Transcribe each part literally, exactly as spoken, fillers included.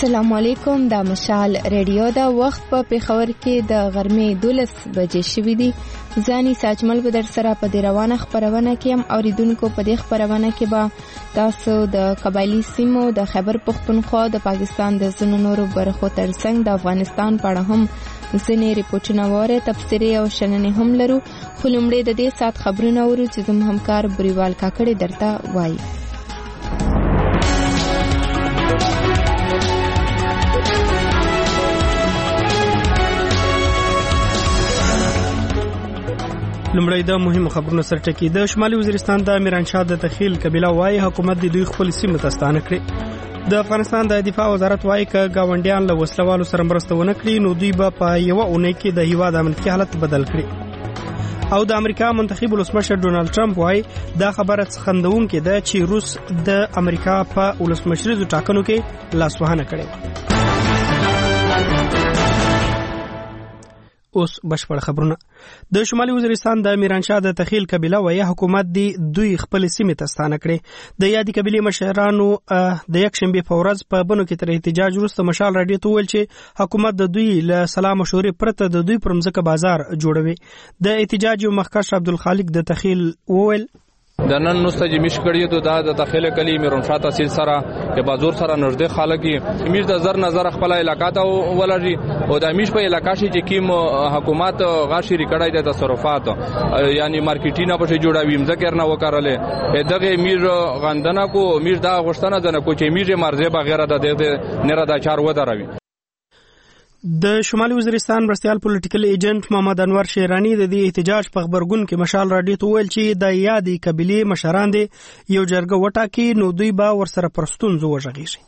السلام علیکم. دا مشال ریډیو دا وخت په پیښور کې د غرمې دولس بجې شوې دي. ځاني ساجمل به در سره په دې روانه خبرونه کې هم اوریدونکو په دې خبرونه کې به تاسو د قبایلی سیمو د خیبر پختونخوا د پاکستان د ځینو نورو برخو ترڅنګ د افغانستان په اړه هم ځینې ریپورټونه واره تفسیري او شننې هم لرو. خو لومړی د دې سات خبرونه ورو چې زموږ همکار بریوال کاکړي درته وایي. لمړی د مهمو خبرونو سره ټکی. د شمالي وزیرستان د میرانشاه د تخیل قبیله وايي حکومت د دوی خپل سیمه تستانه کړي. د افغانستان د دفاع وزارت وايي ک گاونډیان له وسلوالو سره مرسته ونه کړي نو دوی به په یو اونۍ کې د هیواد امنیتي حالت بدل کړي. او د امریکا منتخب ولسمشر ډونالد ټرمپ وايي دا خبره خندونکې ده چې روس د امریکا په ولسمشریزو ټاکنو کې لاسوهنه کړې. اوس بشپړ خبرونه. د شمالي وزیرستان د میرانشاه د تخیل قبیله وايي حکومت دی دوی خپل سیمه تستانه کړي. د یادې قبیله مشرانو د یک شنبه په ورځ په بنو کې تر احتجاج وروسته مشال راډیو ته ویل چې حکومت د دوی له سلام مشورې پرته د دوی پر مځکه بازار جوړوي. د احتجاج یو مخکښ عبدالخالق د تخیل وویل د نن نوسته چې مش کړی ته دا د تخیل کلی میرونشاه تحصیل سره په بازار سره نږدې خلک میر د زر نظر خپل علاقې ته ولري او د مش په علاقې چې کیم حکومت غاشي ریکړای د تصرفات یعنی مارکیټینه په جوړوي مذکر نه وکړلې دغه میر غندنه کو میر دا غشتنه د کو چې میر مرزه بغیر د دغه نه را د چار و دروي. د شمالي وزیرستان مرستيال پولیټیکل ایجنټ محمد انور شیرانی د دې احتجاج په خبرګون کې مشال راډیو ته ویل چې د یادې قبیله مشران دي یو جرګه وټاکي نو دوی به ورسره پرستون زو وژغیږي.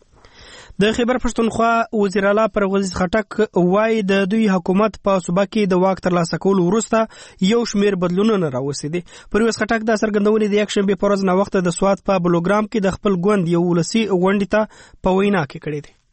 د خیبر پښتونخوا وزیر اعلی پرویز خټک وايي د دوی حکومت په صوبه کې د واک ترلاسه کولو وروسته یو شمیر بدلونونه راوستي. پرویز خټک د سرګندونې د یک شنبه په ورځ نه وخت د سواد په بلوګرام کې د خپل ګوند یو ولسی غونډې ته په وینا کې کړی دی.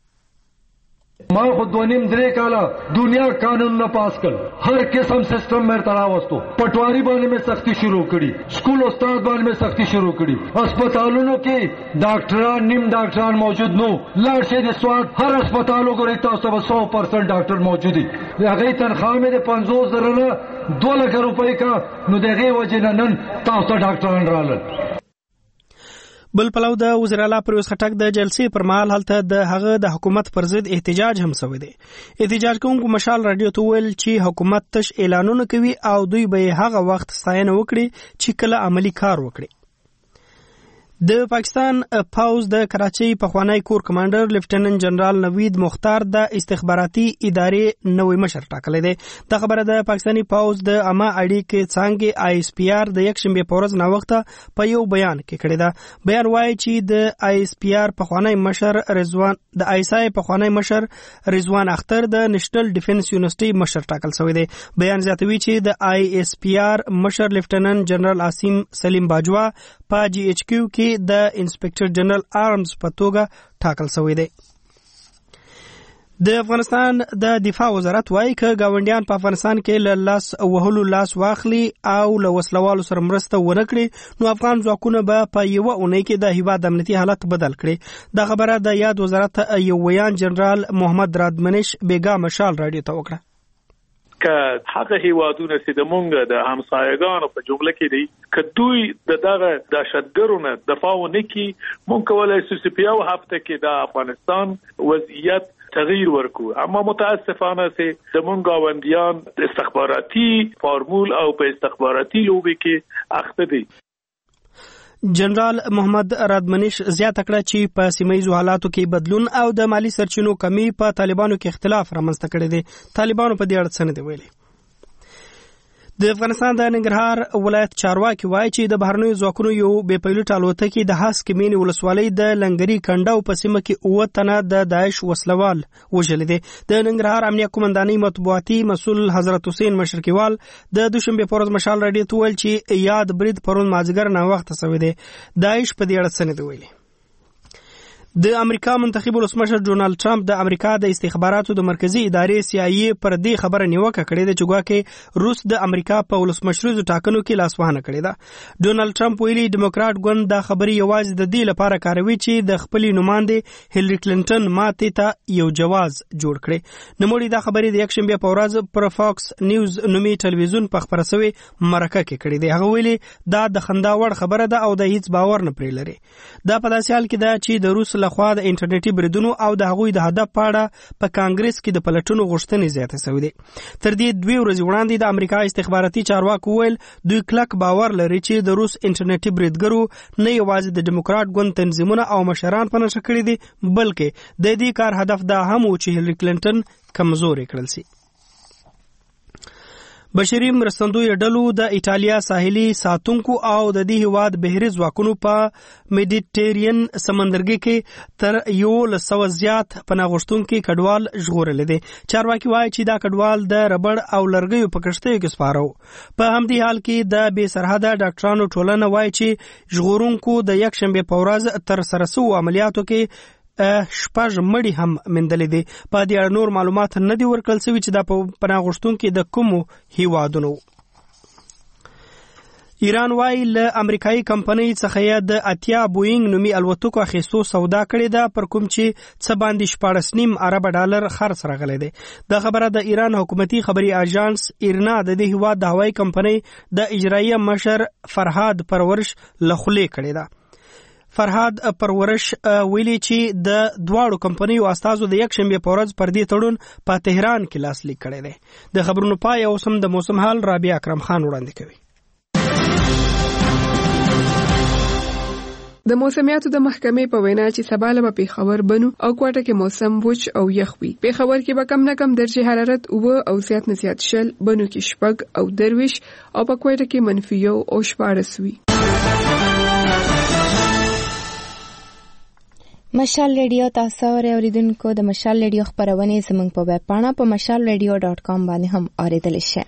ما خود دونیم درې کاله دنیا قانون نه پاس کړ هر قسم سیستم مې تراوستو پټواری باندې مې سختی شروع کړي سکول استاد باندې مې سختی شروع کړي هسپتالونو کې ډاکټران نیم ډاکټران موجود نو لاړ شي د سواد هر هسپتالو کې تاسو به سو پرسنټ ډاکټر موجود دي هغه تنخواه مې د پنځوس زره نه دوه لک روپۍ کا نو دغه وجه نن تاسو ډاکټران رالل. بل پلو د وزیر اعلی پرویز خټک د جلسې پر مهال هلته د هغه د حکومت پر ضد احتجاج هم شوی دی. احتجاج کوونکو مشال راډیو ته ویل چې حکومت تش اعلانونه کوي او دوی به هغه وخت ستاینه وکړي چې کله عملی کار وکړي. د پاکستان پوز د کراچۍ پخوانی کور کمانډر لیفټیننټ جنرال نوید مختار د استخباراتي ادارې نوې مشر ټاکلی دی. دا خبره د پاکستاني پوز د عامه اړیکې څانګې آی اس پی آر د یک شنبه په ورځ نه وخت په یو بیان کې کړی ده. بیان وایي چې د آی اس پی آر پخوانی مشر رضوان د آی اس آی پخوانی مشر رضوان اختر د نېشنل ډیفنس یونیورسيټي مشر ټاکل شوی دی. بیان زیاتوي چې د آی اس پی آر مشر لیفټیننټ جنرال عاصم سلیم باجوا په جی ایچ کیو کې د انسپکټر جنرال آرمز په توګه ټاکل شوی دی. د افغانستان د دفاع وزارت وايي ک گاونډیان په افغانستان کې له لاس وهلو لاس واخلي او له وسلوالو سره مرسته ونه کړي نو افغان ځواکونه به په یو اونۍ کې د هیواد امنیتي حالت بدل کړي. دا خبره د یاد وزارت یو ویان جنرال محمد رادمنش بیگا مشال راډیو ته وکړه. که هغه هیوادونه چې د مونږ د همسایګانو په جمله کې دي که دوی د دغه دهشتګرو دفاع ونه کړي مونږ کولای شو چې په یو هفته کې د افغانستان وضعیت تغییر ورکو. اما متاسفانه چې د مونږ گاونډیان استخباراتي فارمول او په استخباراتي لوبي کې اخته دي. جنرال محمد رادمنش زیاته کړه چې په سیمایي حالاتو کې بدلون او د مالی سرچینو کمی په طالبانو کې اختلاف رامنځته کړی دی. طالبانو په دې اړه څه نه دی ویلي. د افغانستان د ننګرهار ولایت چارواکي وایي چې د بهرنیو ځواکونو یو بې پیلوټ الوتکې د هسک مینې ولسوالۍ د لنګري کنډو په سیمه کې اووه تنه د داعش وسلوال وژلي دي. د ننګرهار امنیه قومندانۍ مطبوعاتي مسؤل حضرت حسین مشرقیوال د دوشنبه په ورځ مشال راډیو ته ویل چې یاد برید پرون مازیګر نه وخت شوی دی. داعش په دې اړه څه نه دی ویلي. د امریکا منتخب ولسمشر ډونالد ټرمپ د امریکا د استخباراتو د مرکزی ادارې سی آی ای پر دې خبره نیوکه کړې ده چې ګواکې روس د امریکا په ولسمشریزو ټاکنو کې لاسوهنه کړې ده. ډونالد ټرمپ ویلي ډیموکرات ګوند دا خبرې یوازې د دې لپاره کاروي چې د خپل نماینده هیلری کلینټن ماتې ته یو جواز جوړ کړي. نوموړي دا خبرې د یکشنبه په ورځ پر فاکس نیوز نومي ټلویزیون په خبره شوی مرکه کې کړې ده. هغه ویلي دا د خندا وړ خبره ده او د هیڅ باور نه پرې لري. دا په داسې حال کې ده چې د روس لخوا د انټرنیټي بریدونو او د هغوی د هدف په اړه په کانګرس کې د پلټنو غوښتنې زیاتې شوې دي. تر دې دوه ورځې وړاندې د امریکا استخباراتي چارواکو ویل دوی کلک باور لري چې د روس انټرنیټي بریدګرو نه یوازې د ډیموکرات ګوند تنظیمونه او مشران په نشه کړي دي بلکې د دې کار هدف دا هم و چې هیلری کلینټن کمزوري کړل شي. بشري مرستندوی ډلو د ایټالیا ساحلي ساتونکو او د دې هیواد بحري ځواکونو په میډیټرین سمندرګي کې تر یو لسو زیات پناه غوښتونکي کډوال ژغورل دي. چارواکي وایي چې دا کډوال د ربړ او لرګیو په کښتیو کې سپارو. په همدې حال کې د بې سرحده ډاکټرانو ټولنه وایي چې ژغورونکو د یکشنبه په ورځ تر سره شوو عملیاتو کې شپږ مړي هم مندلې دي. په دې اړه نور معلومات نه دي ورکړل شوي چې دا په پناه غوښتونکي د کومو هیوادونو. ایران وايي له امریکایي کمپنۍ څخه د اتیا بوینګ نومي الوتکو اخیستو سودا کړې ده پر کوم چې څه باندې شپاړس نیم ارب ډالر خرڅ راغلی دی. دا خبره د ایران حکومتي خبري اژانس ایرنا د دې هیواد د هوایي کمپنۍ د اجرایي مشر فرهاد پرورش له خولې کړې ده. فرهاد پرورش ویلي چې د دواړو کمپنیو استازو د یکشنبه په ورځ پر دې تړون په تهران کې لاسلیک کړی دی. د خبرونو پای اوس هم د موسم حال رابعه اکرم خان وړاندې کوي. د موسمیاتو د محکمې په وینا چې سبا له پیښور بنو او کوټه کې موسم وچ او یخ وي. پیښور کې به کم نه کم درجه حرارت اوه او زیات نه زیات شل، بنو کې شپږ او درویش او په کوټه کې منفي یو او شپاړس وي. مشال ریډیو تاسو اوریدونکو د مشال ریډیو خبرونه زموږ په ویب پاڼه په مشال ریډیو ډاټ کام باندې هم اوریدل شي.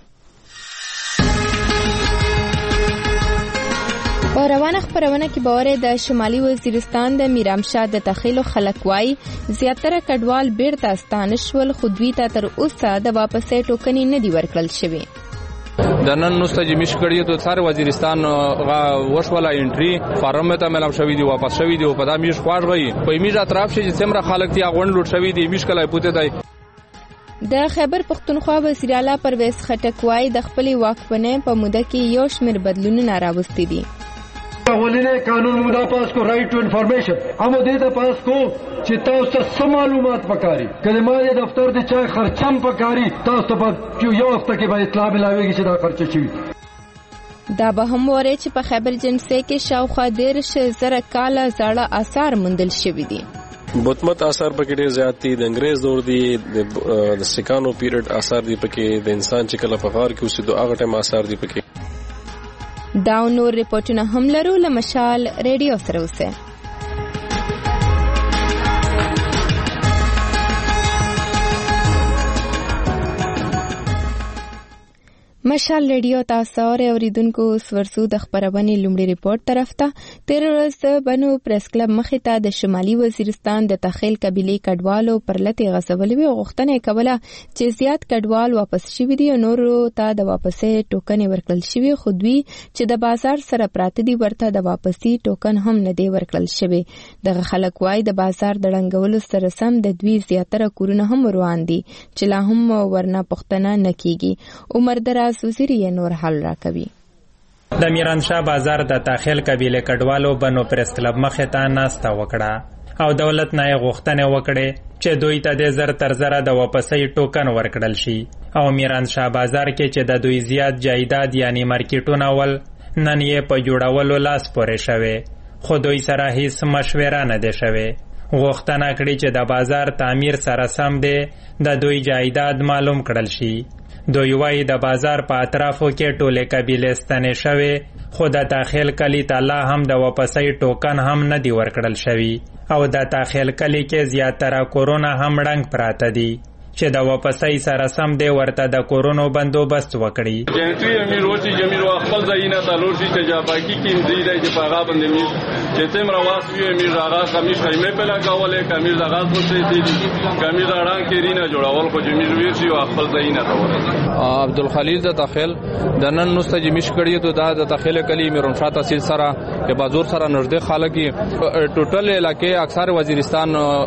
په روانه خبرونه کې باور د شمالي وزیرستان د میرامشاه د تخیلو خلک وای زیاتره کډوال بیرته ستانه شول خو دوی ته تر اوسه د واپسې ټوکنې نه دی ورکړل شوی. د نن نوسته چې مش کړی ته ساره وزیرستان غا وشولا انټری فارم ته ملام شوی دی واپس شوی دی په دا میش خواړ غي په میش اطراف شي چې څومره خلک تی غونډ لوټ شوی دی میش کله پوتې دی. د خیبر پختونخوا وزیر اعلی پرویز خټک وای د خپل واکمنۍ په موده کې یو شمېر بدلونونه راوستي دي. اولینه قانون مودا پاس کو رائٹ ټو انفارمیشن هم دې ته پاس کو چې تاسو ته سم معلومات پکاري کلمه دفتر د چا خرچم پکاري تاسو ته یو وخت کې به اطلاع ملاويږي چې دا خرچ شي. دا به هم وره چې په خیبر جنسه کې شاوخوا دیرش زره کاله زړه آثار موندل شوي دي. بتمت آثار پکې ډېر زیات دي، د انګريز دور دي، د سکانو پیریډ آثار دي پکې، د انسان چې کله په غار کې اوسېدو هغه ټیم آثار دي پکې. دا نور ریپورتونه هم لرو له مشال ریډیو سره اوسه. مشال ریډیو تاسو اوریدونکو سورسو د خبرونه لومړی ریپورت طرف ته. تیر ورځ د بنو پریس کلب مخې ته د شمالي وزیرستان د تخیل قبيله کډوالو پر لته غزولوي او غوښتنه کوله چې زیات کډوال واپس شوي دي او نورو ته د واپسې ټوکن ورکړل شوی خو دوی چې د بازار سره پراته دي ورته د واپسې ټوکن هم نه دی ورکړل شوی. دغه خلک وای د بازار د ړنګولو سره سم د دوی زیاتره کورونه هم روان دي چې لا هم ورنه پښتنه نه کیږي. عمر دراز وزیر یې نور حل راکوي. د میرانشاه بازار د تاخیل قبیله کډوالو بنو پریس کلب مخې ته ناسته وکړه او دولت نه غوښتنه وکړه چې دوی ته د زر تر زره د واپسې ټوکن ورکړل شي او میرانشاه بازار کې چې د دوی زیات جایداد یعنی مارکیټونه ول نن یې په جوړولو لاس پورې شوه خو دوی سره هیڅ مشوره نه ده شوه. غوښتنه کړې چې د بازار تعمیر سره سم دی د دوی جایداد معلوم کړل شي. دوی وایي د بازار په اطرافو کې ټولې قبیلې ستنې شوې خو د تاخیل کلي ته لا هم د واپسۍ ټوکن هم نه دی ورکړل شوي او د تاخیل کلي کې زیاتره کورونه هم ړنګ پراته دي. چې د واپسۍ سره سم دی ورته د کورونو بندوبست وکړي. جنټي امیر وچی جمیر خپل ځایونه ته لور شي چې جاپاکی کې دی چې پاغا باندې می چې تم رواس وی امیر هغه کمیش خیمه په لګولې کمیش هغه څه دي کمیش اړان کې رینه جوړول خو جمیر وی شي خپل ځایونه ته ورته. عبدالخلیل د تخیل د نن نوسته جمیش کړی ته د تخیل کلی میرون شاه تحصیل سره په بازور سره نږدې خلک ټوټل علاقې اکثر وزیرستان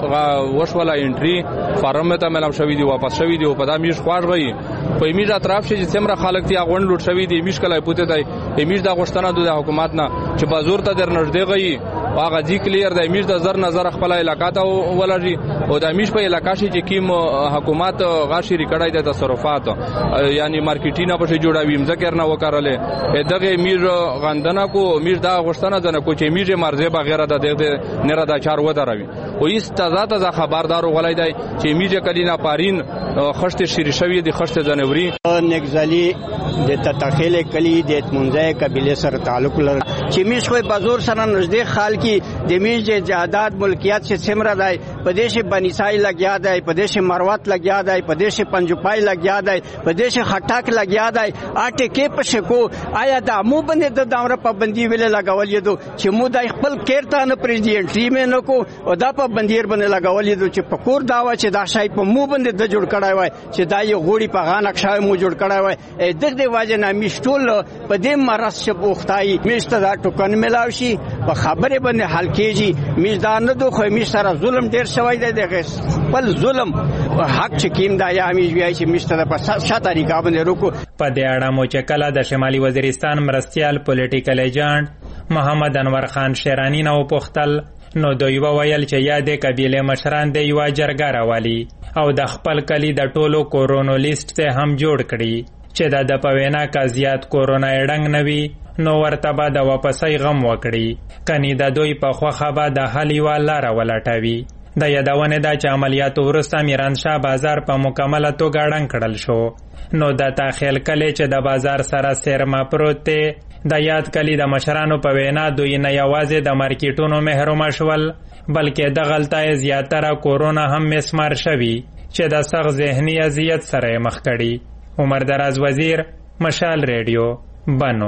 وشوله انټری فارم ته ملام شوی دی واپس شوی دی په دامیش خوار وي په میز اطراف شي چې څومره خلک تی غون لوټ شوی دی میش کله پوتې دی میز د غشتنه د حکومت نه چې بازور ته در نږدې غي هغه ځی کلیر د میز د زر نظر خپل علاقې ته ولري او د میش په علاقې شي چې کیم حکومت غاشي ریکړای د تصرفات یعنی مارکیټینه په جوړاوي مذکر نه وکړلې دغه میز غندنه کو میز د غشتنه د کو چې میز مرزه بغیر د دغه نه را د چار و دروي او ایست تازه تازه خبردار غولای دی چې میز کلینا پارین خشت شری شوی دی خشت جنوري نگزالی د تتخیل کلی د منځه قبیله سره تعلق لري چې میش خو بازور سره نږدې خال کی د میش د جهادات ملکیت چې سمره دی پدیش بنیسای لګیا دی پدیش مروت لګیا دی پدیش پنجپای لګیا دی پدیش خټاک لګیا دی اټه کې پښکو آیا د مو باندې د دامره پابندي ویل لګول یدو چې مو د خپل کېرته نه پریزیدنت ټیم نه کو او دا پابندیر باندې لګول یدو چې پکور داوا چې دا شای په مو باندې د جوړ کړای وای چې دا یو غوړي په غان نقشه مو جوړ کړای وای دغه دی واجه نه میشتول په دې مرز شپوختای میشته دا ټوکن ملاوي شي په خبره باندې حل کیږي میزدان نه دوه خو می سره ظلم ډیر شوی دی دغه خپل ظلم حق چې کیم دا یا می ویای چې میشته په شاته طریقه باندې روکو. په دې اړه مو چې کله د شمالي وزیرستان مرستيال پولیټیکل ایجنټ محمد انور خان شیرانی نو پختل نو دوی وویل چې یادې قبیله مشران د یو جرګه راوالي او د خپل کلی د ټولو کورونو لیست ته هم جوړ کړي چې د د پوینا کا زیات کورونا اډنګ نوي نو ورته به د واپسۍ غم وکړي کني د دوی په خوخه به د حلی والا را ولټوي. د یادونه د چ عملیاتو ورسته میرانشاه بازار په مکمله توګه ډنګ کړل شو نو د تاخیل کلی چې د بازار سره سرما پروت دی د یاد کلی د مشرانو په وینا دوی نه یوازې د مارکیټونو محروم شول بلکې د غلطای زیاتره کورونا هم مسمار شوی چې د سخت ذهني اذیت سره مخ کړي. عمر دراز وزیر مشال ریډیو بنو.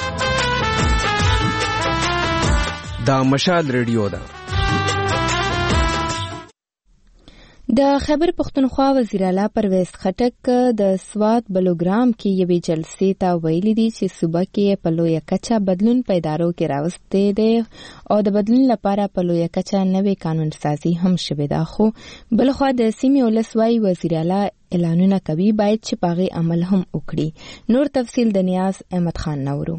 دا مشال ریډیو ده. د خیبر پختونخوا وزیر اعلی پرویز خټک د سوات بلوګرام کې یوې جلسې ته ویلي دي چې صوبه کې په لویه کچه بدلون پیدارو کې راوستی دی او د بدلون لپاره په لویه کچه نوې قانون سازي هم شوې ده خو بلخوا د سیمې ولس وايي وزیر اعلی اعلانونه کوي باید چې پاغي عمل هم وکړي. نور تفصیل د نیاز احمد خان نورو.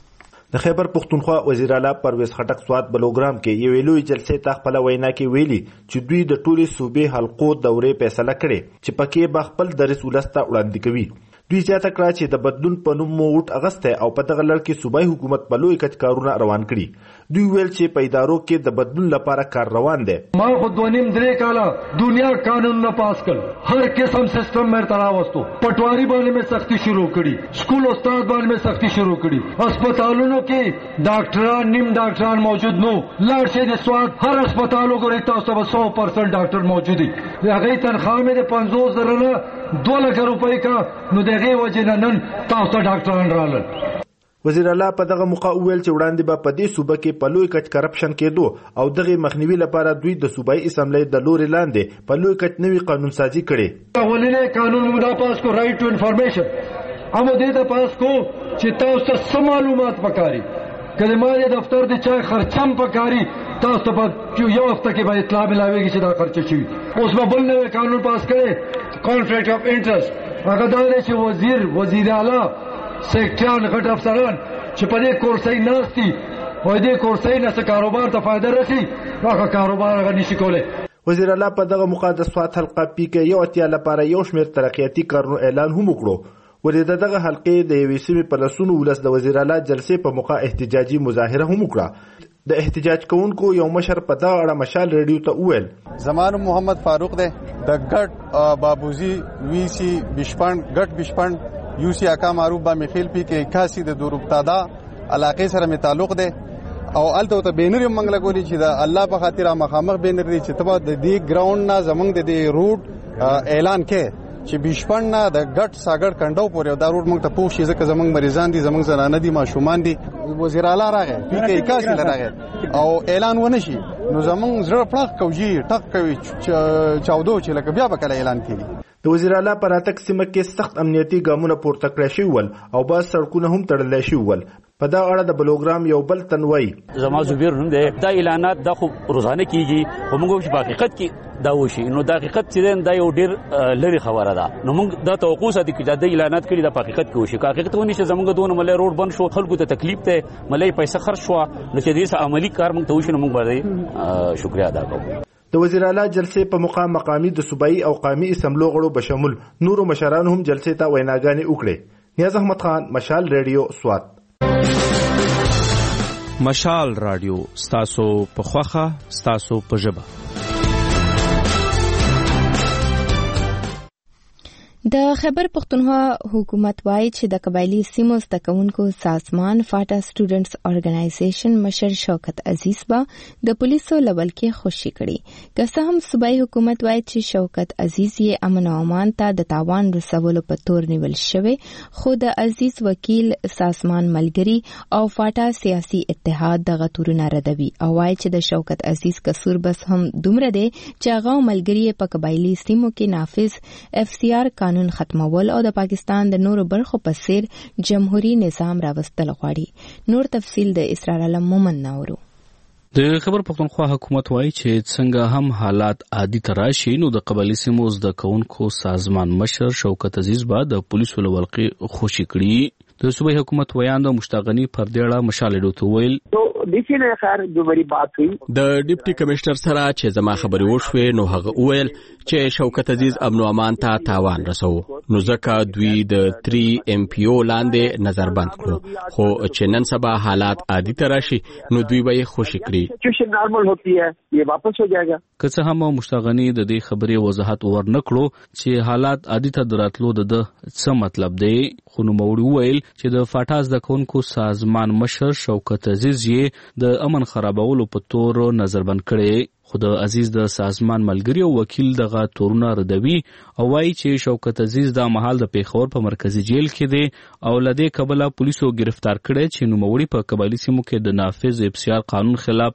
د خیبر پختونخوا وزیر اعلی پرویز خټک سوات بلوګرام کې یوې لوی جلسې ته خپل وینا کې ویلي چې دوی د ټولي صوبې حلقو دورې فیصله کړې چې پکې به خپل درس ولسته وړاندې کوي. دوی زیاته کړه چې د بدلون په نوم مو وټ اغسته او په دغه لړ کې صوبایي حکومت په لوی کچ کارونه روان کړي. دوی ویل چې په ادارو کې د بدلون لپاره کار روان دی. ما خو دونیم درې کاله دنیا قانون نه پاس کړ هر قسم سیستم مې تراوستو پټواری باندې مې سختی شروع کړي سکول استاد باندې مې سختی شروع کړي هسپتالونو کې ډاکټران نیم ډاکټران موجود نو لاړ شي د سواد هر هسپتالو ګوري تاسو به سو پرسنټ ډاکټر موجود دي هغه تنخواه مې پنځوس زره نه دو لک روپۍ کا نو دغه وجه نن تاسو ډاکټران رالل. وزیر اعلی په دغه موقع ویل چې وړاندې به په دې صوبه کې په لوی کچ کرپشن کېدو او دغه مخنیوي لپاره دوی د صوبایي اسمبلی د لوري لاندې په لوی کچ نوي قانون سازي کړي. اولنې قانون موږ پاس کو رائټ ټو انفارمیشن امو دې ته پاس کو چې تاسو ته معلومات پکاري کله مالي دفتر د چا خرچم پکاري تاسو په یو وخت کې به اطلاع ملاويږي چې دا خرچ شي. اوس به بل نوې قانون پاس کړي کانفلیکټ اف انټرست هغه دا دی چې وزیر وزیر اعلی سیکټریان غټ افسران چې په دې کورسۍ ناشتي او دې کورسۍ نه څه کاروبار ته فائدہ رسي هغه کاروبار هغه نشي کولای. وزیر اعلی په دغه مقدس سوات حلقه پی کې یو اتیا لپاره یو شمېر ترقیاتي کارونو اعلان هم وکړو. ولې د دغه حلقې د یوې سیمې په لسونو ولس د وزیر اعلی جلسې په موقع احتجاجي مظاهره هم وکړه. د احتجاج کوونکو یو مشر په دغه اړه مشال ریډیو ته وویل زمان محمد فاروق دی د ګټ بابوزی وی سی بشپند ګټ بشپند یو سی اکا معروف با میخیل پی کې اکاسی د دوروبتادا علاقې سره می تعلق دی او الته ته بینر منګل کولی چې د الله په خاطر مخامخ بینر دی چې تبا د دې ګراوند نه زمنګ د دې روټ اعلان کې چې بشپړ نه د ګټ ساګړ کندو پورې دا روډ موږ ته پوښ شي ځکه زمونږ مریضان دي زمونږ زنانه دي ماشومان دي وزیر اعلی راغی پی کې اکاسی راغی او اعلان ونه شي نو زمونږ زړه پړق کوي ټک کوي چاودو چې لکه بیا به کله اعلان کیږي. د وزیر اعلی پر اتک سیمه کې سخت امنیتي ګامونه پورته کړی شوي ول او بعض سړکونه هم تړلی شوي ول. په دا اړه د بلوګرام یو بل تنوي زما زبیر هم دی دا اعلانات د خو روزانه کیږي او موږ په حقیقت کې دا وشي نو د حقیقت چې دا یو ډیر لري خبره ده نو موږ دا توقع ساتي چې د اعلانات کړي د حقیقت کې وشي که حقیقت ونی چې زموږ دونه ملي روډ بند شو خلکو ته تکلیف ته ملي پیسې خرج شو نو چې دې سه عملی کار موږ ته وشي نو موږ باندې شکریا ادا کوو. د وزیر اعلی جلسې په مقام مقامی د صوبایي او قومي اسمبلو غړو بشمول نورو مشرانو هم جلسې ته ویناګانې وکړې. نیاز احمد خان، مشال ریډیو، سوات. مشال رادیو ستاسو په خوخه ستاسو په ژبه. د خیبر پښتونخوا حکومت وایي چې د قبایلی سیمو زده کوونکو سازمان فاټا سټوډنټس ارګنایزیشن مشر شوکت عزیز با د پولیسو لول کې خوشي کړي که څه هم صوبایي حکومت وایي چې شوکت عزیز یې امن او امان ته د تاوان رسولو په تور نیول شوی خو د عزیز وکیل سازمان ملګری او فاټا سیاسي اتحاد دغه تورونه ردوي او وایي چې د شوکت عزیز قصور بس هم دومره دی چې هغه ملګری په قبایلی سیمو کې نافذ اف سی آر قانون ختمول او د پاکستان د نورو برخو په څیر جمهوریت نظام راوستل غواړي. نور تفصیل د اسرار علم مومن ناورو. د خیبر پښتونخوا حکومت وایي چې څنګه هم حالات عادي تراشي نو د قبایلی سیمو زده کوونکو سازمان مشر شوکت عزیز با د پولیسو لولقې خوشي کړي. د صوبایي حکومت ویان د مشتاقنی پردېړه مشال ډوته ویل ډیپټي نه خار د بری بات وی د ډیپټي کمشنر سره چې زما خبرې وشوي نو هغه ویل چې شوکت عزیز امن او امان ته تاوان رسو نو ځکه دوی د تری ایم پی او لاندې نظر بند کړو خو چې نن سبا حالات عادي تراشي نو دوی به خوشی کړي سچویشن نارمل ہوتی ہے یہ واپس ہو جائے گا. که څه هم مشتاقنی د دې خبرې وضاحت ورنکړو چې حالات عادي ته دراتلو د څه مطلب دی خو نو موړي ویل چې د فاټا زده کوونکو سازمان مشر شوکت عزیز یې د امن خرابولو په تور نظربند کړي خو د عزیز د سازمان ملګری او وکیل دغه تورونه ردوي او وایي چې شوکت عزیز د مهال د پیښور په مرکزی جیل کې دی او لدې قبله پولیسو گرفتار کړي چې نوموړي په قبایلی سیمو کې د نافذ اف سی آر قانون خلاف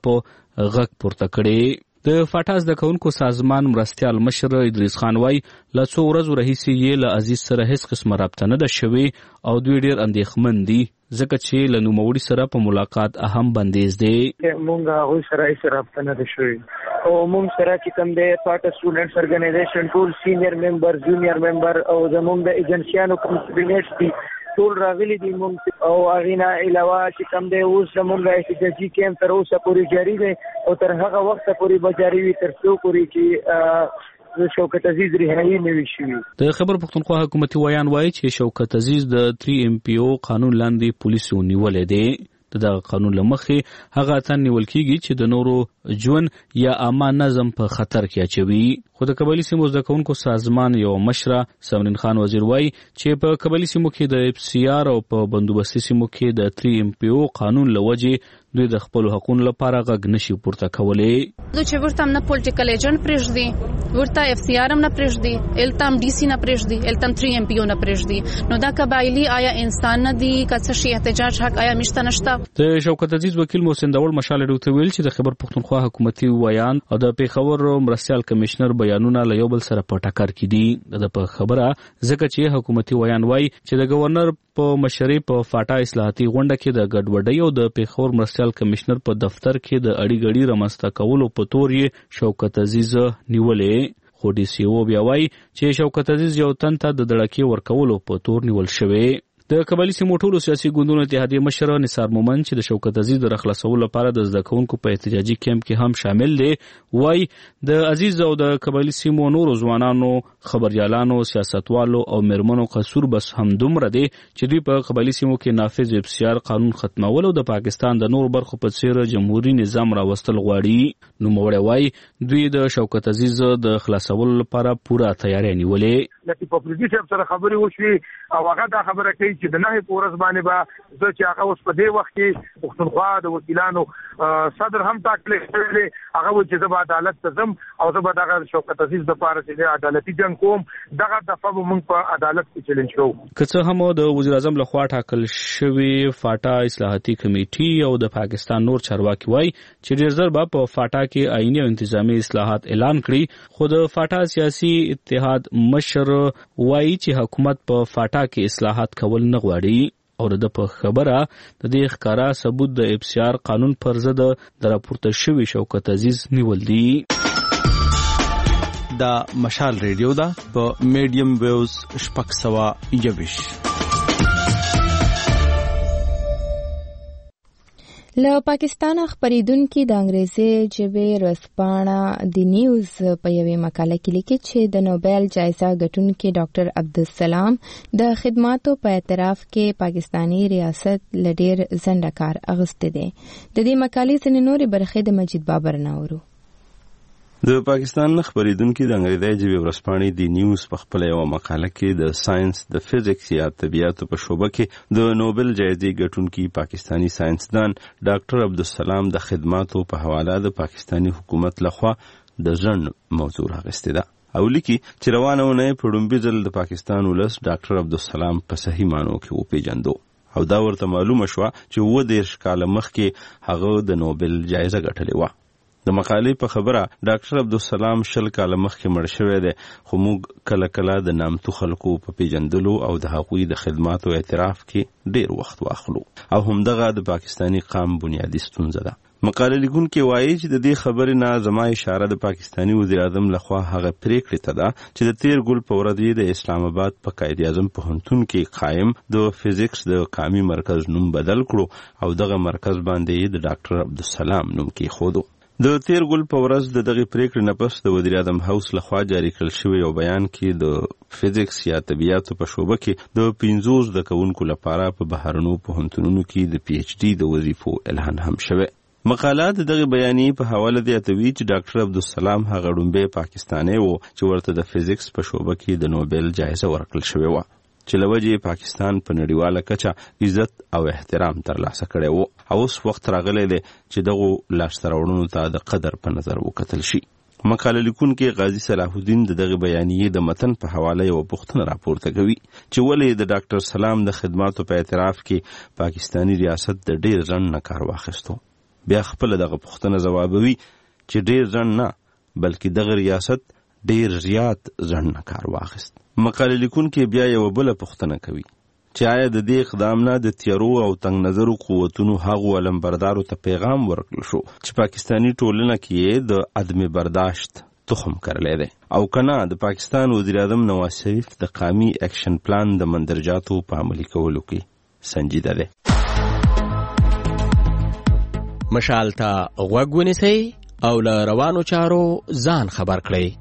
غږ پورته کړي. د فاټا زده کوونکو سازمان مرستیال مشر ادریس خان وایي له څو ورځو راهیسې یې له عزیز سره هیڅ قسمه رابطه نه ده شوې او دوی ډېر اندېښمن دي ځکه چې له نوموړي سره په ملاقات اهم بندیز دی. مونږ هغوی سره هیڅ رابطه نه ده شوې او مونږ سره چې کوم دی فاټا سټوډنټس ارګنایزیشن ټول سینیر ممبر جونیئر ممبر او زموږ د ایجنسیانو کوم کابینټ دي ټول راغلي دي مونږ او هغې نه علاوه چې کوم دی اوس زموږ احتجاجي کیمپ تر اوسه پورې جاري دی او تر هغه وخته پورې به جاري وي تر څو پورې چې شوکت عزیز رهایی نه وي شوي. د خیبر پښتونخوا حکومتي ویان وایي چې شوکت عزیز د تری ایم پی او قانون لاندې پولیسو نیولې دی. د دغه قانون له مخې هغه اتن نیول کیږي چې د نورو ژوند یا امان نظم په خطر کې اچوي. خو د قبایلی سیمو زده کوونکو سازمان یو مشره سمرین خان وزیر وایي چې په قبایلی سیمو کې د اف سی آر او په بندوبستي سیمو کې د تری ایم پی او قانون له وجې دوی د خپل حقوقو لپاره غږ نشي پورته کولی. دوی چې ورته هم نه پولیټیکل ایجنټ پرېږدي ورته اف سی آر هم نه پرېږدي الته هم ډي سي نه پرېږدي الته هم تری ایم پی او نه پرېږدي نو دا قبایلي آیا انسان نه دي که څه شي احتجاج حق آیا میشته نشته. د شوکت عزیز وکیل محسن داول مشال ډوته ویل چې د خیبر پښتونخوا حکومتي ویان او د پیښور مرستیال کمشنر بیانونه له یو بل سره په ټکر کې دي. د په خبره ځکه چې حکومتي ویان وایي چې د گورنر په مشرۍ په فاټا اصلاحاتي غونډه کې د ګډوډۍ او د پیښور مرستیال کمشنر په دفتر کې د اړې ګړې رامنځته کولو په تور یې شوکت عزیز نیولې خو ډي سی او بیا وایي چې شوکت عزیز یو تن ته د دړکې ورکولو په تور نیول شوی. د قبایلی سیمو ټولو سیاسي ګوندونو اتحادیې مشر نثار مومن چې د شوکت عزیز د راخلاصولو لپاره د زده کوونکو په احتجاجي کیمپ کې هم شامل دی وایي د عزیز او د قبایلی سیمو نورو ځوانانو خبريالانو سیاستوالو او میرمنو قصور بس هم دومره دی چې دوی په قبایلی سیمو کې نافذ اف سی آر قانون ختمول او د پاکستان د نورو برخو په څیر جمهوریت نظام راوستل غواړي. نو موړی وایي دوی د شوکت عزیز د خلاصولو لپاره پوره تیاری نیولې. د ټیپوپریزي صاحب سره خبرې وشوې او هغه دا خبره کوي چې د نه پورس باندې با زه چې هغه اوس په دې وخت کې پښتونخوا د وکیلانو صدر هم ټاکل شوی هغه و چې زه عدالت ته ځم او زه به دغه شوکت عزیز د پاره چې عدالتي جنگ کوم دغه دفعه به موږ په عدالت کې چیلنج کوو. که څه هم د وزیر اعظم لخوا ټاکل شوی فاټا اصلاحاتي کمیټي او د پاکستان نور چارواکي وایي چې ډېر ژر به په فاټا کې آئینی او انتظامی اصلاحات اعلان کړي، خو د فاټا سیاسي اتحاد مشر وایي چې حکومت په فاټا کې اصلاحات کول نه غواړي او د په خبره د دې ښکارا ثبوت د افسیار قانون پر ضد د راپورته شوی شوکت عزیز نیول دی. دا مشال ریډیو دا په میډیم ویوز شپږ سوه یوویش. له پاکستان خبریدونکو د انګریزي ژبې ورځپاڼه د نیوز په یوې مقاله کې لیکي چې د نوبل جایزه ګټونکي ډاکټر عبدالسلام د خدماتو په اعتراف کې پاکستانی ریاست لډیر ځنډه کار اغسته دي. د دې مقالې ځینې نورې برخې د مجید بابر ناورو. د پاکستان خبریدونکو د انګریزي ژبې ورځپاڼې د نیوز په خپل یو مقاله کې د ساينس د فزیکس یا طبيعت په شعبه کې د نوبل جایزې ګټونکي پاکستانی ساينسدان ډاکټر عبدالسلام د خدماتو په حواله د پاکستانی حکومت لخوا د ځنډ موضوع راغسته ده او لیکي چې روانه ونه په ډومبي ځل د پاکستان ولس ډاکټر عبدالسلام په صحیح معنی کې وپیژندو او دا ورته معلومه شو چې و دیرش کال مخکې هغه د نوبل جایزه ګټلې و. د مقالې په خبره ډاکټر عبدالسلام شل کاله مخکې مړ شوی دی، خو موږ کله کله د نامتو خلکو په پیژندلو او د هغوی د خدماتو اعتراف کې ډیر وخت واخلو او همدغه د پاکستانی قام بنیادی ستونزه ده. مقاله لیکونکي وایي چې د دې خبرې نه زما اشاره د پاکستانی وزیر اعظم لخوا هغه پریکړې ته ده چې د تیر ګل په ورځ د اسلام آباد په قائد اعظم پوهنتون کې قائم د فزیکس د قومي مرکز نوم بدل کړو او دغه مرکز باندې د ډاکټر عبدالسلام نوم کې خودو. د تیر ګل په ورځ د دغه پریکړې نه پس د وزیر اعظم هاوس لخوا جاری کړل شوی یو بیان کې د فزیکس یا طبيعت په شعبه کې د پنځوس د کوونکو لپاره په بهرنو پوهنتونونو کې د پی ایچ ډي د وظیفو اعلان هم شوی. مقاله د دغه بیانیې په حواله دی اتوی چې ډاکټر عبدالسلام هغه ډومبه پاکستانی وو چې ورته د فزیکس په شعبه کې د نوبل جایزه ورکړل شوی و چې لوجه پاکستان په نړیواله کچه عزت او احترام ترلاسه کړي وو او اوس وخت راغلی دی چې دغه لاسته راوړنو ته د قدر په نظر وکتل شي. مقاله لیکونکي غازی صلاح الدین د دغه بیانیې د متن په حواله یو پوښتنه راپورته کوي چې ولې د ډاکټر سلام د خدماتو په اعتراف کې پاکستانی ریاست د ډیر ځنډ نه کار واخیستو. بیا خپل دغه پوښتنه ځوابوي چې ډیر ځنډ نه بلکې دغه ریاست ډیر زیات ځنډ نه کار واخیست. مقاله لیکونکي بیا یو بل پوښتنه کوي چې آیا د دې اقدام نه د تیارو او تنگ نظرو قوتونو هغو علمبردارو ته پیغام ورکړل شو چې پاکستانی ټولنه کې د عدم برداشت تخم کرلی دی او کنه د پاکستان وزیر اعظم نواز شریف د قومي اکشن پلان د مندرجاتو په عملي کولو کې سنجیده دی. مشال ته غوږ ونیسئ او له روانو چارو ځان خبر کړئ.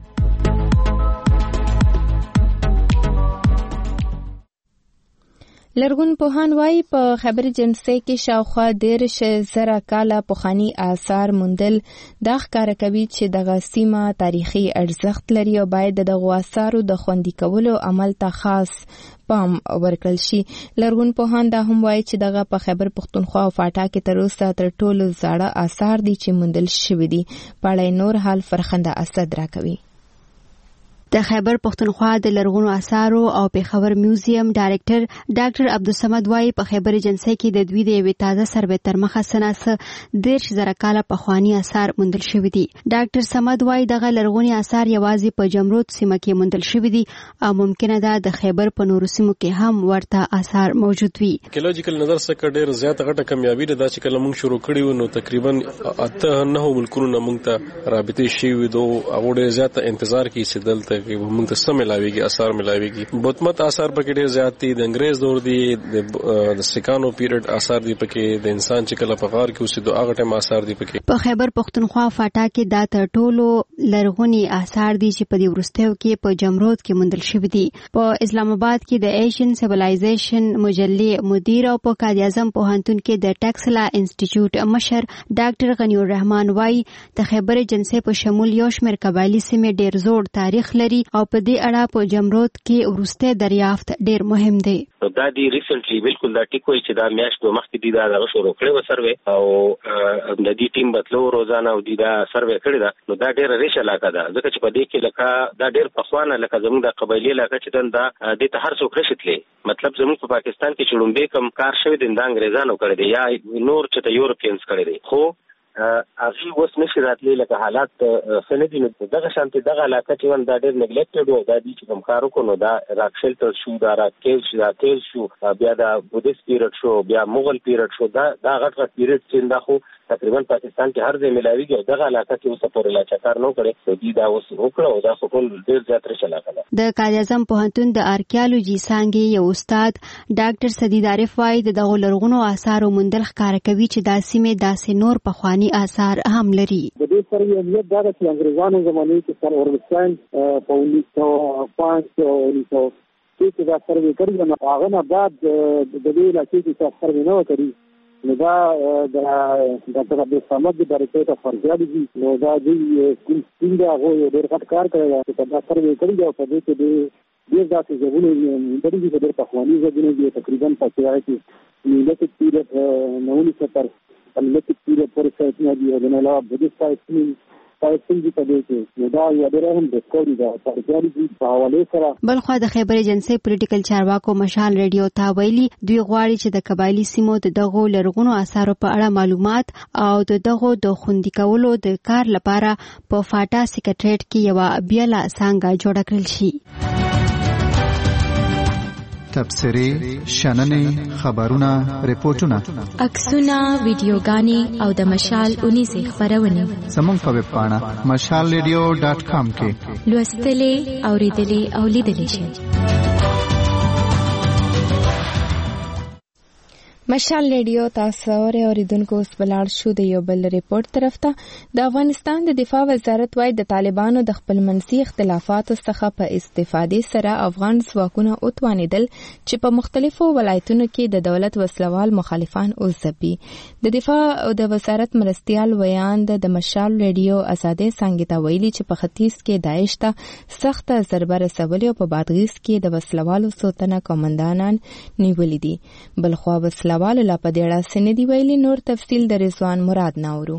لرغون پوهان وايي په خبر جنسي کې شاوخوا دیرش زره کاله پخواني آثار موندل دا ښکاره کوي چې دغه سیمه تاریخي ارزښت لري او باید دغه آثارو د خوندي کولو عمل ته خاص پام ورکړل شي. لرغون پوهان دا هم وايي چې دغه په خیبر پښتونخوا او فاټا کې تر اوسه تر ټولو زاړه آثار دي چې موندل شوي دي. په اړه نور حال فرخنده اسد راکوي. د خیبر پښتونخوا د لرغونو آثارو او پیښور میوزیم ډایرکټر ډاکټر عبدالصمد وايي په خیبر جنسي کې د دوی د یوې تازه سروې تر مخه سناسه دیرش زره کاله پخواني آثار موندل شوي دي. ډاکټر صمد وايي دغه لرغوني آثار یوازې په جمرود سیمه کې موندل شوي دي او ممکنه ده د خیبر په نورو سیمو کې هم ورته آثار موجود وي. کیولوژیکل نظر څخه ډېر زیاته غټه کامیابی ده چې کله موږ شروع کړی و نو تقریبا اته نه ملکونو نه موږ ته رابطې شوي دو او ډېر زیاته انتظار کوي چې دلته کې موږ ته سم ملاويږي آثار ملاويږي. بوتمت آثار پکې ډېر زیات دي، د انګريز دور دي، د سکانو پیریډ آثار دي پکې، د انسان چې کله په غار کې اوسېدو هغه ټیم آثار دي پکې. په خیبر پښتونخوا فاټا کې دا تر ټولو لرغوني آثار دي چې په دې وروستیو کې په جمرود کې موندل شوي دي. په اسلام آباد کې د ایشین سیویلایزیشن مجلې مدیر او په قائد اعظم پوهنتون کې د ټیکسلا انسټیټیوټ مشر ډاکټر غنی الرحمن وايي د خیبر جنسي په شمول یو شمېر قبایلي سیمې ډېر زوړ تاریخ لري او په دې اړه په جمرود کې ورسته دریافت ډیر مهم دی. دا دی ریسنټلی بالکل دا ټیکوي چې دا میاشت مخکې دی دا د شروع کړو سروې او د دې ټیم بتلو روزانه او دی دا سروې کړی دا نو دا ډیر ریش علاقه ده ځکه چې په دې کې لکه دا ډیر پخوانه لکه زموږ د قبایلی علاقه چې دا د ته هر څوک رشتلې مطلب زموږ په پاکستان کې چې لومبه کم کار شوی د انګریزانو کړی دی یا نور چې د یورپینز کړی دی خو اغي اوس نشي راتلی لکه حالات سندي نو دغه شانتي دغه علاقه چې ون دا ډېر نیګلیکټډ و دا دي چې کوم کارو کو نو دا راک شیلټر شو دا راکیل شو دا تیل شو بیا دا بودیس پیریډ شو بیا مغل پیریډ شو دا دا غټ غټ پیریډ چې دا خو تقریبا پاکستان کې هر ځای ملاویږي او دغه علاقه کې اوسه پورې لا چکر نه کړي نو دي دا اوس وکړه او دا ټول ډېر زیات رش علاقه ده. د قائد اعظم پوهنتون د آرکیالوجي څانګې یو استاد ډاکټر سدید عارف وايي د دغه لرغونو آثارو موندل ښکاره کوي چې دا سیمې داسې نور پخوانی آثار هم لري. د دې سره یو نیت دا چې انګریزانو زمانه کې سر اورلسټاین په انیس سو پنځه او انیس سو کې دا سروې کړی نو هغه نه بعد د دې علاقې کې سروې نه وکړي نو دا د ډاکټر عبدالصمد د ډایرکټر اف آرکیالوجي نو دا د کوم څنګه هغه ډېر ښه کار کړی چې دا سروې کړی او په دې کې د ډېر ځاتې ځایونه د دې ډېر پخواني ځایونه دي تقریبا په ځای کې نیولت پیریډ نولس تر نیولت پیریډ پورې ځایونه دي او نه لا بده ځای بلخوا د خیبر ایجنسی پولیټیکل چارواکو مشال ریډیو ته ویلي دوی غواړي چې د قبایلی سیمو د دغو لرغونو آثارو په اړه معلومات او د دغو د خوندي کولو د کار لپاره په فاټا سیکریټریټ کې یو بیله څانګه جوړه کړل شي. تبصرې، شننې، خبرونه، ریپورتونه، عکسونه، ویډیوګانې او د مشال اونیزې خبرونه زموږ په ویب پاڼه مشال ریډیو ډاټ کام کې لوستلې، اوریدلې او لیدلې شئ. مشال ریډیو تاسو اوریدونکو اوس بلاړ شو د یو بل ریپورت طرف ته. د افغانستان د دفاع وزارت وايي د طالبانو د خپل منځي اختلافاتو څخه په استفادې سره افغان ځواکونه اوتوانیدل چې په مختلفو ولایتونو کې د دولت وسلوال مخالفان اوځبي. د دفاع او د وزارت مرستيال ویاند د مشال ریډیو ازادي څنګه ته ویلي چې په ختیځ کې داعش ته سخت ضربه رسولې او په بادغیس کې د وسلوالو سوتنه کمانډانان نیولې دي. بلخوا وسله والو لا په دې اړه سندي ویلي. نور تفصیل د رضوان مراد ناورو.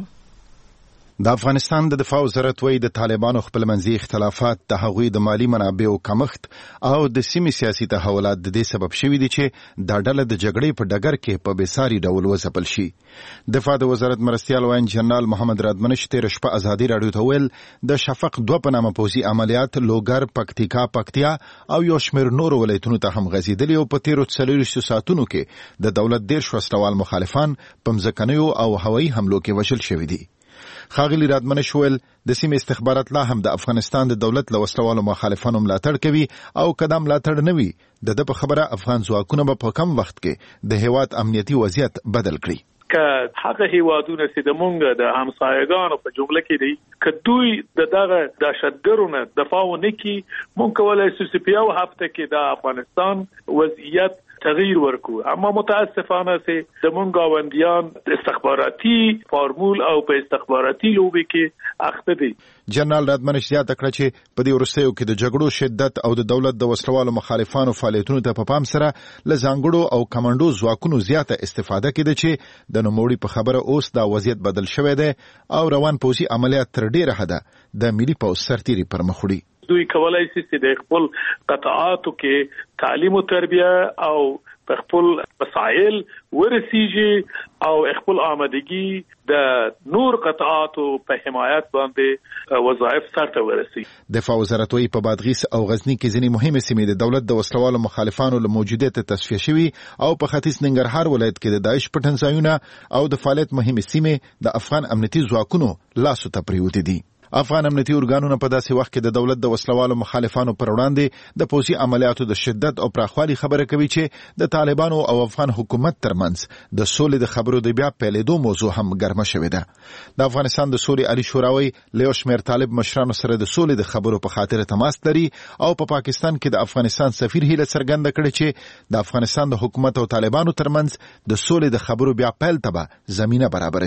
د افغانستان د دفاع وزارت وايي د طالبانو خپل منځي اختلافات د هغوی د مالی منابعو کمښت او د سیمې سیاسي تحولات د دې سبب شوي دي چې دا ډله د جګړې په ډګر کې په بېساري ډول وځپل شي. دفاع د وزارت مرستيال ویاند جنرال محمد رادمنش تیر شپه ازادي راډیو ته ویل د شفق دوه په نامه پوځي عملیات لوګر، پکتیکا، پکتیا او یو شمېر نورو ولایتونو ته هم غځېدلي او په تیرو څلوېښتو ساعتونو کې د دولت دېرش وسلوال مخالفان په مځکنیو او هوایي حملو کې وژل شوي دي. خاغلی رادمنش ویل د سیمې استخبارات لا هم د افغانستان د دولت له وسلوالو مخالفانو ملاتړ کوي او کدا ملاتړ نه وي د د په خبره افغان ځواکونه به په کم وخت کې د هیواد امنیتي وضعیت بدل کړي. که هغه هیوادونه چې د مونږ د همسایګانو په جمله کې دي که دوی د دغه دهشتګرو نه دفاع ونه کړي مونږ کولای شو چې په یو هفته کې د افغانستان وضعیت تغییر ورکو. اما متاسفانه چې د مونږ گاونډیان استخباراتي فارمول او په استخباراتي لوبي کې اخته دي. جنرال رادمنش زیاته کړه چې په دې ورستیو کې د جګړو شدت او د دولت د وسلوالو مخالفانو فعالیتونو ته په پام سره له ځانګړو او کمانډو ځواکونو زیاته استفاده کړي چې د نوموړي په خبره اوس دا وضعیت بدل شوی دی او روان پوځي عملیات تر ډیره حده د ملي پوځ سرتیري پر مخ وړي. دوی کولای شي چې د خپل قطاعاتو کې تعلیم او تربیه او په خپل وسایل ورسیږي او خپل آمادګي د نور قطاعاتو په حمایت باندې وظایف سرته ورسي. دفاع وزارت وايي په بادغیس او غزنی کې ځینې مهمه سیمې د دولت د وسلوالو مخالفانو له موجودیت تصفیه شوي او په ختیځ ننګرهار ولایت کې د داعش پټن ځایونه او د فعالیت مهمه سیمې د افغان امنیتي ځواکونو لاسو ته پریوتې دي. افغان امنیتي ارګانونه په داسې وخت کې د دولت د وسلوالو مخالفانو پر وړاندې د پوځي عملیاتو د شدت او پراخوالي خبره کوي چې د طالبانو او افغان حکومت ترمنځ د سولې د خبرو د بیا پیلېدو موضوع هم ګرمه شوې ده. د افغانستان د سولې عالی شوراوي له یو شمېر طالب مشرانو سره د سولې د خبرو په خاطر تماس لري او په پا پاکستان کې د افغانستان سفیر هیله څرګنده کړې چې د افغانستان د حکومت او طالبانو ترمنځ د سولې د خبرو بیا پیل ته به زمینه برابر شي.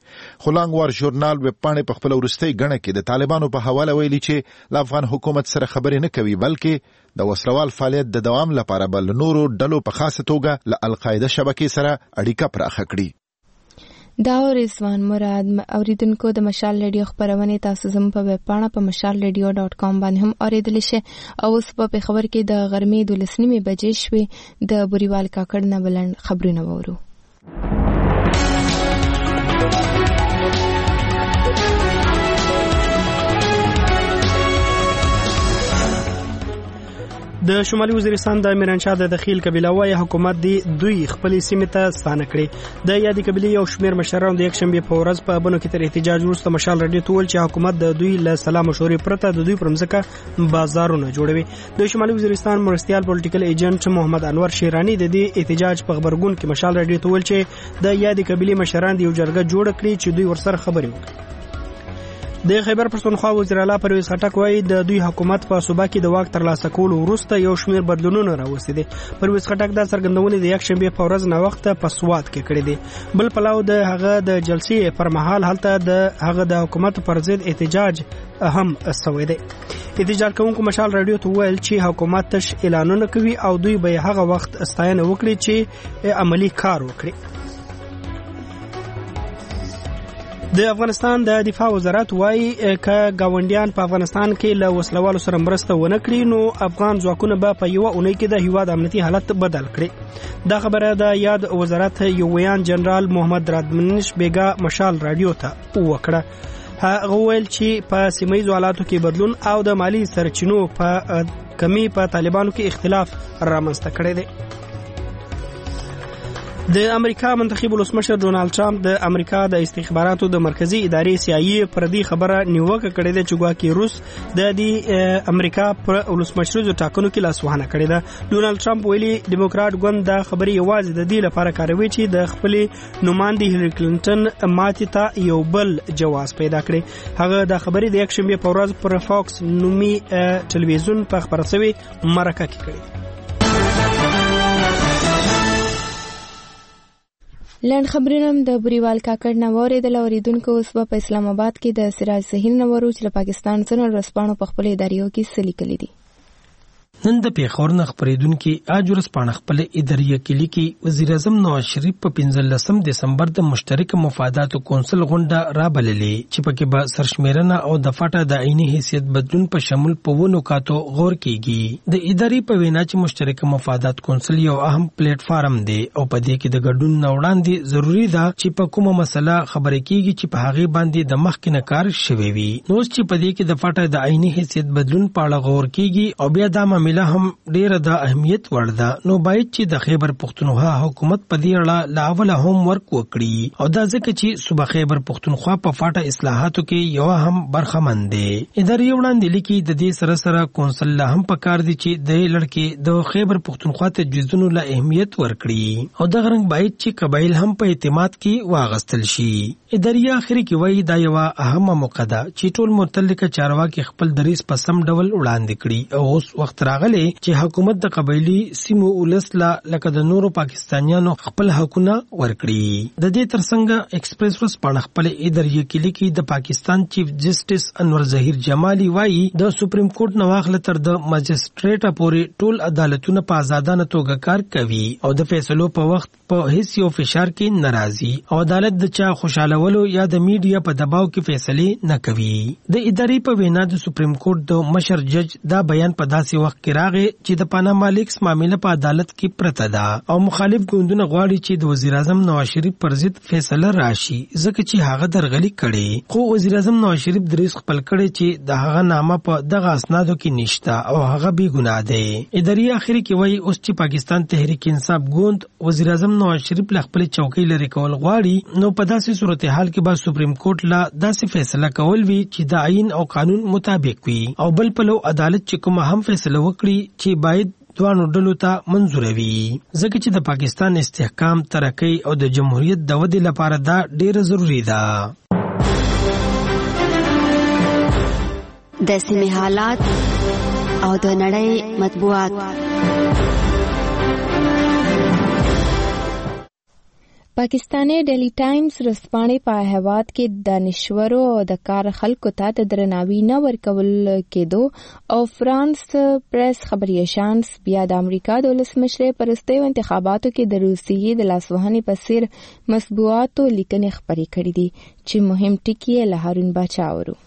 خلانګوار ژورنال ویب پاڼې په خپل ورستۍ غڼه کې د طالبانو په حواله ویلي چې له افغان حکومت سره خبرې نه کوي بلکې د وسلوال فعالیت د دوام لپاره بل نورو ډلو په خاصه توګه له القاعده شبکې سره اړیکه پراخه کړي. دا رضوان مراد اوریدونکو د مشال ریډیو خبرونه تاسو زموږ په ویب پاڼه په مشال ریډیو ډاٹ کام باندې هم اوریدلی شئ. او اوس په خبر کې د غرمې دولس نیمې بجې شوې د بوریوال کاکړ نه بلند خبرونه وورو. د شمالي وزیرستان د میرانشاه د دخیل قبیله وای حکومت دی دوی خپل سیمه ته ستانه کړي. د یادې قبیله یو شمیر مشرانو د یک شنبه په ورځ په بنو کې تر احتجاج وروسته مشال رډیو ته ویل چې حکومت د دوی له سلام مشورې پرته د دوی پر مځکه بازارونه جوړوي. د شمالي وزیرستان مرستيال پولیټیکل ایجنټ محمد انور شیرانی د دې احتجاج په خبرګون کې مشال رډیو ته ویل چې د یادې قبیله مشران د یو جرګه جوړ کړي چې دوی ورسره خبرې وکړي. د خیبر پښتونخوا وزیر اعلی پرویز خټک وایي د دوی حکومت په صوبه کې د واک ترلاسه کولو وروسته یو شمیر بدلونونه راوستي دي. پرویز خټک دا څرګندونه د یک شنبه په ورځ نه وخت په سواد کې کړې دي. بل پلاو د هغه د جلسې پر مهال هلته د هغه د حکومت پر ضد احتجاج هم سوی دی. احتجاج کوونکو مشال رادیو ته ویل چې حکومت تش اعلانونه کوي او دوی به هغه وخت ستاینه وکړي چې عملی کار وکړي. د افغانستان د دفاع وزارت وايي ک گاونډیان په افغانستان کې له وسلوالو سره مرسته ونه کړي نو افغان ځواکونه به په یو اونۍ کې د هیواد امنیتي حالت بدل کړي. دا خبره د یاد وزارت یو ویان جنرال محمد رادمنش بیگا مشال رادیو ته وکړه. هغه ویل چې په سیمایي حالاتو کې بدلون او د مالی سرچینو په کمی په طالبانو کې اختلاف رامنځته کړی دی. د امریکا منتخب ولسمشر ډونالد ټرمپ د امریکا د استخباراتو د مرکزی ادارې سی آی ای پر دې خبره نیوکه کړې ده چې ګواکې روس د دې امریکا پر ولسمشریزو ټاکنو کې لاسوهنه کړې ده. ډونالد ټرمپ ویلي ډیموکرات ګوند دا خبرې یوازې د دې لپاره کاروي چې د خپل نوماندې هیلری کلینټن ماتې ته یو بل جواز پیدا کړي. هغه دا خبرې د یک شنبه په ورځ پر فاکس نومي ټلویزیون په خبرونه شوی مرکه کې کړې. لند خبرونه د بریوال کاکړ نه وریدل اوریدونکو اوس په اسلام آباد کې د سراج صحیح نورو چې پاکستان څخه رسپانو په خپل اداریو کې سلیکلي دي. نن د پیښور نه خبرېدونکو اجرس پاڼه خپل اداریه کې لیکي وزیر اعظم نواز شریف په پنځلسم دسمبر د مشترک مفاداتو کونسل غونډه را بللې چې پکې به سرشمیرنه او د فاټه د عیني حیثیت بدلون په شمول په ونو کاتو غور کیږي. د اداري په وینا چې مشترک مفادات کونسل یو اهم پلیټ فارم دی او په دې کې د ګډون نوړاندې ضروری ده چې په کومه مسله خبرې کیږي چې په هغه باندې د مخکینه کار شوی وي. نو چې په دې کې د فاټه د عیني حیثیت بدلون په اړه غور کیږي او بیا د مله هم ډیره د اهمیت وړ ده نو باید چې د خیبر پښتونخوا حکومت په دې اړه لا اول هم ورک وکړي او دا ځکه چې صوبه خیبر پښتونخوا په فاټه اصلاحاتو کې یو هم برخمن دي. اداري وړاندې لیکي د دې سره سره کونسل لا هم په کار دي چې د لړکې د خیبر پښتونخوا تجویزونو له اهمیت ورکړي او د غرنګ باید چې قبایل هم په اعتماد کې واغستل شي. اداري اخري کې وایي دا یو اهمه موقع ده چې ټول متعلقه چارواکي خپل دریس په سم ډول وړاندې کړي او اوس وخت راغلی چې حکومت د قبایلی سیمو ولسلا لکه د نورو پاکستانیانو خپل حقونه ورکړي. د دې ترڅنګ ایکسپریس ورس پاڼه خپل اداري کې لیکي د پاکستان چیف جسټس انور ظهیر جمالی وایي د سپریم کورټ نواخله تر د ماجستریټ پورې ټول عدالتونه په آزادانه توګه کار کوي او د فیصلو په وخت په هیڅ یو فشار کې ناراضي او عدالت د چا خوشالولو یا د میډیا په دباو کې فیصله نه کوي. د اداري په وینا د سپریم کورټ د مشر جج دا بیان په داسې وخت کې راغی چې د پاناما لیکس معاملې په عدالت کې پرته ده او مخالف ګوندونه غواړي چې د وزیر اعظم نواز شریف پر ضد فیصله راشي ځکه چې هغه درغلي کړي. خو وزیر اعظم نواز شریف دریس خپل کړي چې د هغه نامه په دغه اسنادو کې نشته او هغه بې ګناه دی. اداري اخري کې وایي اوس چې پاکستان تحریک انصاف ګوند وزیر اعظم نواز شریف له خپل چوکۍ لري کول غواړي نو په داسې صورتحال کې به سپریم کورټ لا داسې فیصله کول وي چې د آئین او قانون مطابق وي او بل پلو عدالت چې کوم هم فیصله وکړي چې باید دوانو ډلو ته منظوروي ځکه چې د پاکستان استحکام ترقی او د جمهوریت د ودې لپاره دا ډیره ضروری ده. د سیمې حالات او د نړۍ مطبوعات. پاکستاني ډیلی ټایمز ورځپاڼې په هیواد کې دانشورو او د کار خلکو ته د درناوي نه ورکول کېدو او فرانس پریس خبري ایشانس بیا د امریکا د ولسمشرۍ په وروستیو انتخاباتو کې د روسیې د لاسوهنې په څیر مطبوعاتو لیکنې خپرې کړې دي چې مهم ټکي یې له هارون باچا اورو.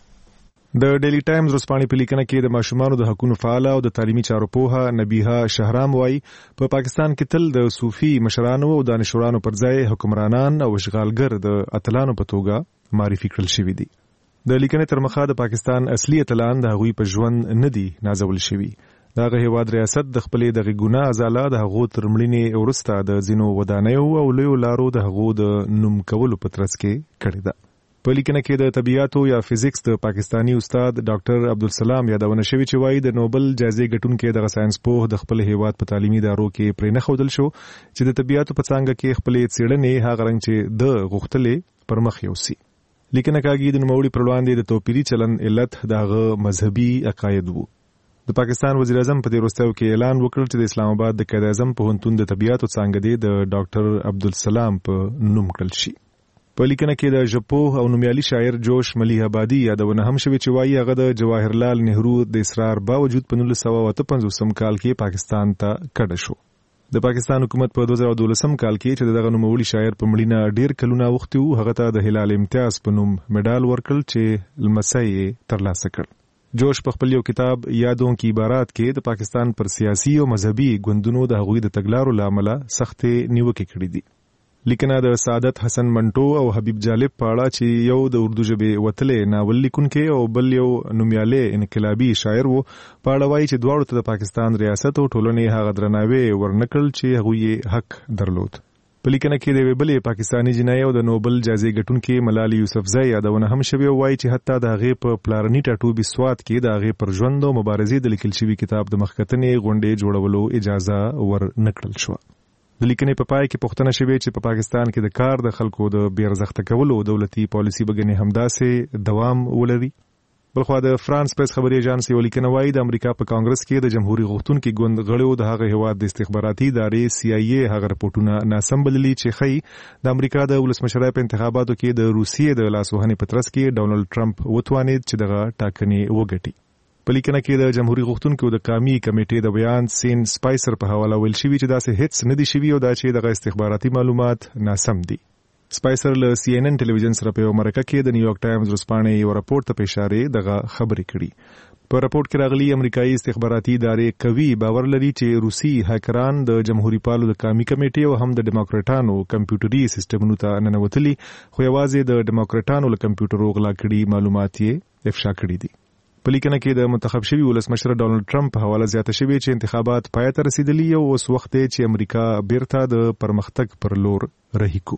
د ډیلی ټایمز ورځپاڼې په لیکنه کې د ماشومانو د حقوقو فعال او د تعلیمي چارو پوهه نبیها شهرام وایي په پاکستان کې تل د صوفي مشرانو او دانشورانو پر ځای حکمرانان او اشغالګر د اتلانو په توګه معرفي کړل شوي دي. د لیکنې تر مخه د پاکستان اصلي اتلان د هغوی په ژوند نه دي نازول شوي. دغه هیواد ریاست د خپلې دغه ګناه ازاله د هغو تر مړینې وروسته د ځینو ودانیو او لویو لارو د هغو د نوم کولو په ترڅ کې کړې ده. په لیکنه کې د طبيعاتو یا فزیکس د پاکستانی استاد ډاکټر عبدالسلام یادونه شوی چې وايي د نوبل جایزې ګټونکي د ساينس پوه د خپل هیواد په تعلیمي ادارو کې پرې نه خودل شو چې د طبيعاتو په څنګه کې خپل څېړنې هغه رنګ چې د غوښتلې پر مخ یوسي. لیکنه کاږي د نوموړي پر وړاندې د توپیری چلن علت دغه مذهبي عقاید وو. د پاکستان وزیر اعظم په دې وروستیو کې اعلان وکړ چې د اسلام آباد د قائد اعظم پوهنتون د طبيعاتو څنګه د ډاکټر عبدالسلام په نوم کړل شي. په لیکنه کې د ژبپو او نومیالي شاعر جوش ملیح آبادي یادونه هم شوې چې وایي هغه د جواهرلال نهرو د اصرار باوجود په نولس سوه اته پنځوسم کال کې پاکستان ته کډه شو. د پاکستان حکومت په دوه زره دولسم کال کې چې دغه نوموړي شاعر په مړینه ډیر کلونه وخت وو هغه ته د هلال امتیاز په نوم مډال ورکړل چې لمسی یې ترلاسه کړ. جوش په خپل یو کتاب یادون کی عبارات کې د پاکستان پر سیاسي او مذهبي ګوندونو د هغوی د تګلارو لامل سخت نیوکې کړې دي. لیکنه د سعادت حسن منټو او حبیب جالب په اړه چې یو د اردو ژبې وتلې ناول لیکونکی او بل یو نومیالی انقلابي شاعر وو په اړه وایي چې دواړو ته د پاکستان ریاست او ټولنې هغه درناوی ورنکړل چې هغوی حق درلود. په لیکنه کې د یوې بلې پاکستاني جنایي او د نوبل جایزې ګټونکي ملالي یوسفزۍ یادونه هم شوې او وایي چې حتی د هغې په پلارني ټاټوبي سوات کې د هغې پر ژوند او مبارزې د لیکل شوي کتاب د مخکتنې غونډې جوړولو اجازه ورنکړل شوه. د لیکنې په پای کې پوښتنه شوې چې په پا پاکستان کې د کار د خلکو د بې ارزښته کولو دولتي پالیسي بګنې همداسې دوام ولري. بلخوا د فرانس پریس خبري ایجانس یو لیکنه وایي د امریکا په کانګرس کې د جمهوریت غوښتونکو ګوند غړو د هغه هیواد د استخباراتي ادارې سی آی ای هغه رپورټونه ناسم بللي چې ښیي د امریکا د ولسمشرۍ په انتخاباتو کې د روسیې د لاسوهنې په ترڅ کې ډونالد ټرمپ وتوانید چې دغه ټاکنې وګټي. په لیکنه کې د جمهوریت غوښتونکو د قومي کمیټې د بیان سین سپایسر په حواله ویل شوی چې داسې هیڅ نه دي شوي او دا چې دغه استخباراتي معلومات ناسم دي. سپایسر له سی ان ان ټلویزیون سره په یو مرکه کې د نیویارک ټایمز ورځپاڼې یو راپورټ ته په اشاره دغه خبرې کړي. په راپورټ کې راغلي امریکایي استخباراتي ادارې کوي باور لري چې روسي هکران د جمهوریت پالو د قومي کمیټې او هم د ډیموکراټانو کمپیوټري سیستمونو ته ننوتلي خو یوازې د ډیموکراټانو له کمپیوټرو غلا کړي معلومات یې افشا کړي دي. په لیکنه کې د منتخب شوی ولسمشر ډونالد ټرمپ په حواله زیاته شوې چې انتخابات پای ته رسیدلي او اوس وخت دی چې امریکا بیرته د پرمختګ پر لور رهي کو.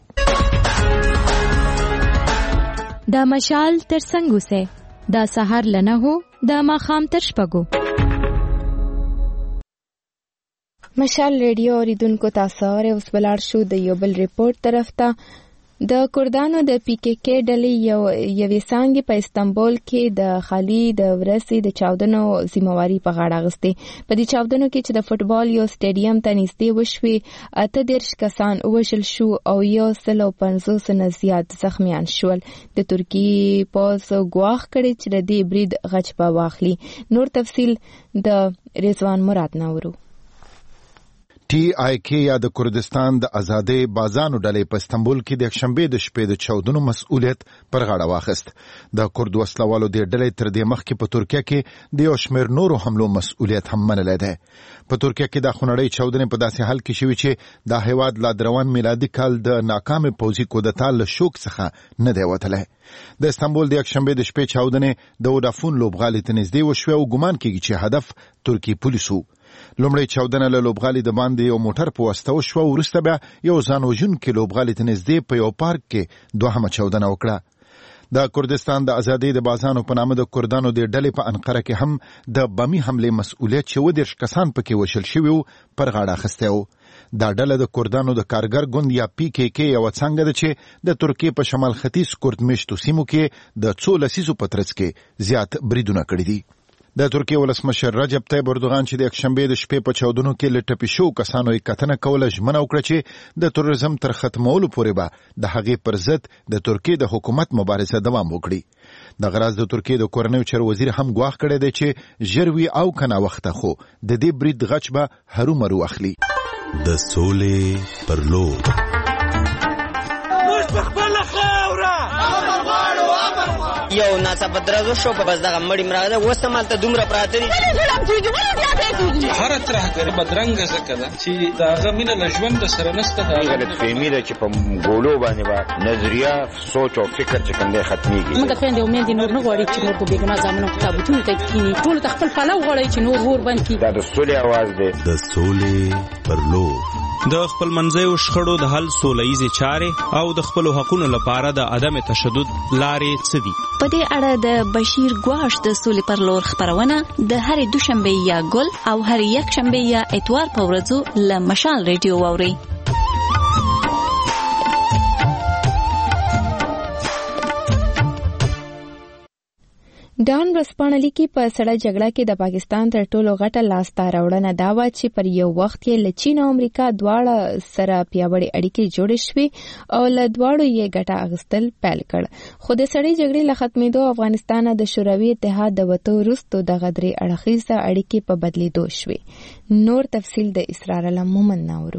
دا مشال تر څنګه وسه دا سحر لنه هو دا ماخام تر شپږو. مشال ریډیو اوریدونکو تاسو اورئ اوس بلار شو د یو بل ریپورت طرف ته. د کردانو د پی کې کې ډلې یو یوې څانګې په استانبول کې د خالي د ورسې د چاودنو ذمہواری په غاړه اخیستې. په دې چاودنو کې چې د فوټبال یو سټیډیم ته نږدې وشوې اته دېرش کسان وژل شو او یو سل او پنځوس نه زیات زخمیان شول. د ترکی پوځ ګواښ کړی چې د دې برید غچ به واخلي. نور تفصیل د رضوان مراد نورو. ټي آی کې یا د کردستان د آزادۍ بازانو ډلې په استانبول کې د یکشنبې د شپې د چاودنو مسؤلیت پر غاړه واخیست. د کرد وسلوالو د ډلې تر دې مخکې په ترکیه کې د یو شمېر نورو حملو مسؤلیت هم منلی دی. په ترکیه کې د خونړۍ چاودنې په داسې حال کې شوي چې د هیواد لا دروان میلادي کال د ناکامې پوځي کودتا له شوک څخه نه دی وتلی. د استانبول د یکشنبې د شپې چاودنې د وډافون لوبغالي ته نږدې وشوې او ګمان کېږي چې هدف ترکي پولیسو. لومړی چاودنه له لوبغالي د باندې یو موټر په واسطه وشوه او وروسته بیا یو ځان وژونکي لوبغالي ته نږدې په یو پارک کې دوهمه چاودنه وکړه. د کردستان د آزادۍ د بازانو په نامه د کردانو د ډلې په انقره کې هم د بمي حملې مسؤلیت چې اووه دېرش کسان پکې وژل شوي وو پر غاړه اخیستی و. دا ډله د کردانو د کارګر ګوند یا پی کې کې یوه څانګه ده چې د ترکیې په شمال ختیځ کرد میشتو سیمو کې د څو لسیزو په ترڅ کې زیات بریدونه کړي دي. د ترکیه ولسمشر رجب طیب اردوغان چې د یکشنبه د شپې په چاودنو کې لټپي شو کسانو یې کتنه کوله ژمنه وکړه چې د تروریزم تر ختمولو پورې به د هغې پر ضد د ترکیه د حکومت مبارزه دوام وکړي. د غراز د ترکیه د کورنیو چارو وزیر هم ګواښ کړی دی چې ژر وي او کنه وخته خو د دې برید غچ به هرومرو اخلي. د سولې پر لور یو ناڅاپه درزو شو په بس دغه مړی مراده وسمال ته دومره پراته دي هر ترهګر بدرنګ زکه ده چې داغه مینه لژوند سره نسته دا غلط فهمي ده چې په ګولو باندې با نظریه سوچ او فکر چې کوم دی ختميږي. موږ خويندې امید نور نه غواړي چې نور په بیګنا ځامنو کتابونه ته کینی ټول خپل پلو غواړي چې نور ور باندې دا د سولې आवाज دی. د سولې پر لور د خپل منځیو شخړو د حل سولهییزې چارې او د خپلو حقونو لپاره د عدم تشدد لارې څه دي؟ په دې اړه د بشیر ګواش د سولې پر لور خبرونه د هرې دوشنبه یا ګل او هرې یکشنبه یا اتوار په ورځو له مشال ریډیو واورئ. ډان ورځپاڼه لیکي په سړه جګړه کې د پاکستان تر ټولو غټه لاسته راوړنه دا وه چې پر یو وخت کې له چین او امریکا دواړه سره پیاوړې اړیکې جوړې شوې او له دواړو یې ګټه اخیستل پیل کړ. خو د سړې جګړې له ختمېدو افغانستان د شوروي اتحاد د وتو وروسته دغه درې اړخیزه اړیکې په بدلېدو شوې. نور تفصیل د اسرار علم مومن ناورو.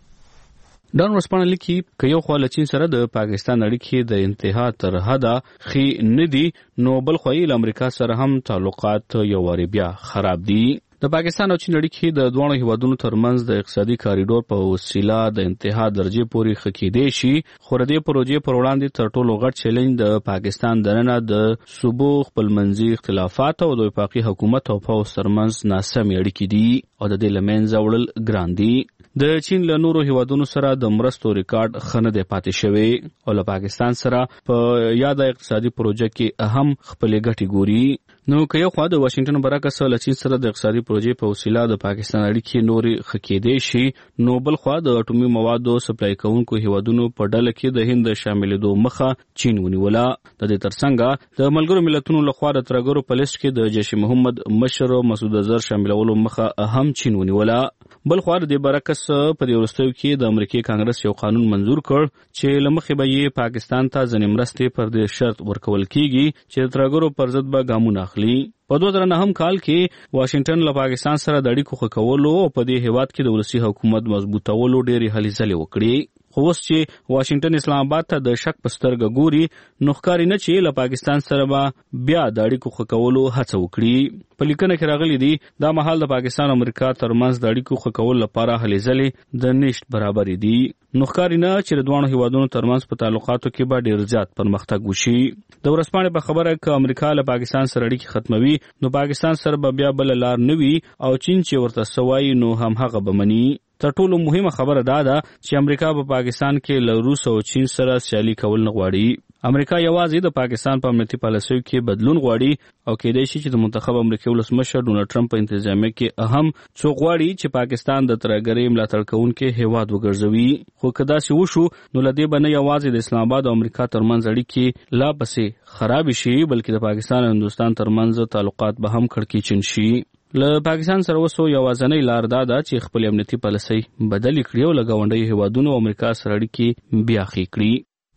ډان ورځپاڼه لیکي که یو خوا له چین سره د پاکستان اړیکې د انتها تر حده ښې نه دي نو بل خوا یې له امریکا سره هم تعلقات یو وارې بیا خراب دي. د پاکستان او چین اړیکې د دواړو هیوادونو ترمنځ د اقتصادي کاریډور په وسیله د انتها درجې پورې ښه کېدی شي. خو د دې پروژې پر وړاندې تر ټولو غټ چیلنج د پاکستان دننه د صوبو خپلمنځي اختلافات او د وفاقي حکومت او پوځ ترمنځ ناسمې اړیکې دي او د دې له منځه وړل ګران دي. د چین له نورو هیوادونو سره د مرستو ریکارډ ښه نه دی پاتې شوی او له پاکستان سره په یاده اقتصادي پروژه کې اهم خپلې ګټې ګوري. نو که یو خوا د واشنګټن برعکس له چین سره د اقتصادي پروژې په وسیله د پاکستان اړیکې نورې ښه کېدی شي نو بل خوا د اټومي موادو سپلای کوونکو هیوادونو په ډله کې د هند د شاملېدو مخه چین ونیوله. د دې ترڅنګ د ملګرو ملتونو لخوا د ترهګرو په لیست کې د جیش محمد مشر مسعود اظهر شاملولو مخه هم چین ونیوله. بل خو د دې برعکس په دې وروستیو کې د امریکای کانګرس یو قانون منزور کړ چې له مخې به یې پاکستان ته ځینې مرستې پر دې شرط ورکول کیږي چې د ترهګرو پر ضد به ګامونه اخلي. په دوه زره نهم کال کې واشنګټن له پاکستان سره د اړیکو ښه کولو او په دې هیواد کې د ولسي حکومت مضبوطولو ډېرې هلې ځلې وکړې. خو اوس چې واشنګټن اسلام آباد ته د شک په سترګه ګوري نو ښکاري نه چې له پاکستان سره به بیا د اړیکو ښه کولو هڅه وکړي. په لیکنه کې راغلي دي دا مهال د پاکستان او امریکا ترمنځ د اړیکو ښه کولو لپاره هلې ځلې د نشت برابرې دي. نو ښکاري نه چې د دواړو هیوادونو ترمنځ په تعلقاتو کې به ډېر زیات پرمختګ وشي. د ورځپاڼې په خبره که امریکا له پاکستان سره اړیکې ختموي نو پاکستان سره به بیا بله لار نه وي او چین چې ورته څه وایي نو هم هغه به مني. تر ټولو مهمه خبره دا ده چې امریکا په پاکستان کې له روس او چین سره سیالي کول نه غواړي. امریکا یوازې د پاکستان په امنیتي پالیسیو کې بدلون غواړي او کېدای شي چې د منتخب امریکایي ولسمشر ډونالډ ټرمپ په انتظامیه کې اهم څوک غواړي چې پاکستان د ترهګرۍ ملاتړ کوونکي هیواد وګرځوي. خو که داسې وشو نو له دې به نه یوازې د اسلام آباد او امریکا ترمنځ اړیکې لا پسې خراب شي بلکې د پاکستان او هندوستان ترمنځ تعلقات به هم کړکېچن شي. له پاکستان سره وسو یوازنۍ لار دا ده چې خپل امنیتي پالیسۍ بدلې کړي او له ګاونډیو هیوادونو او امریکا سره اړیکې بیا ښې کړي.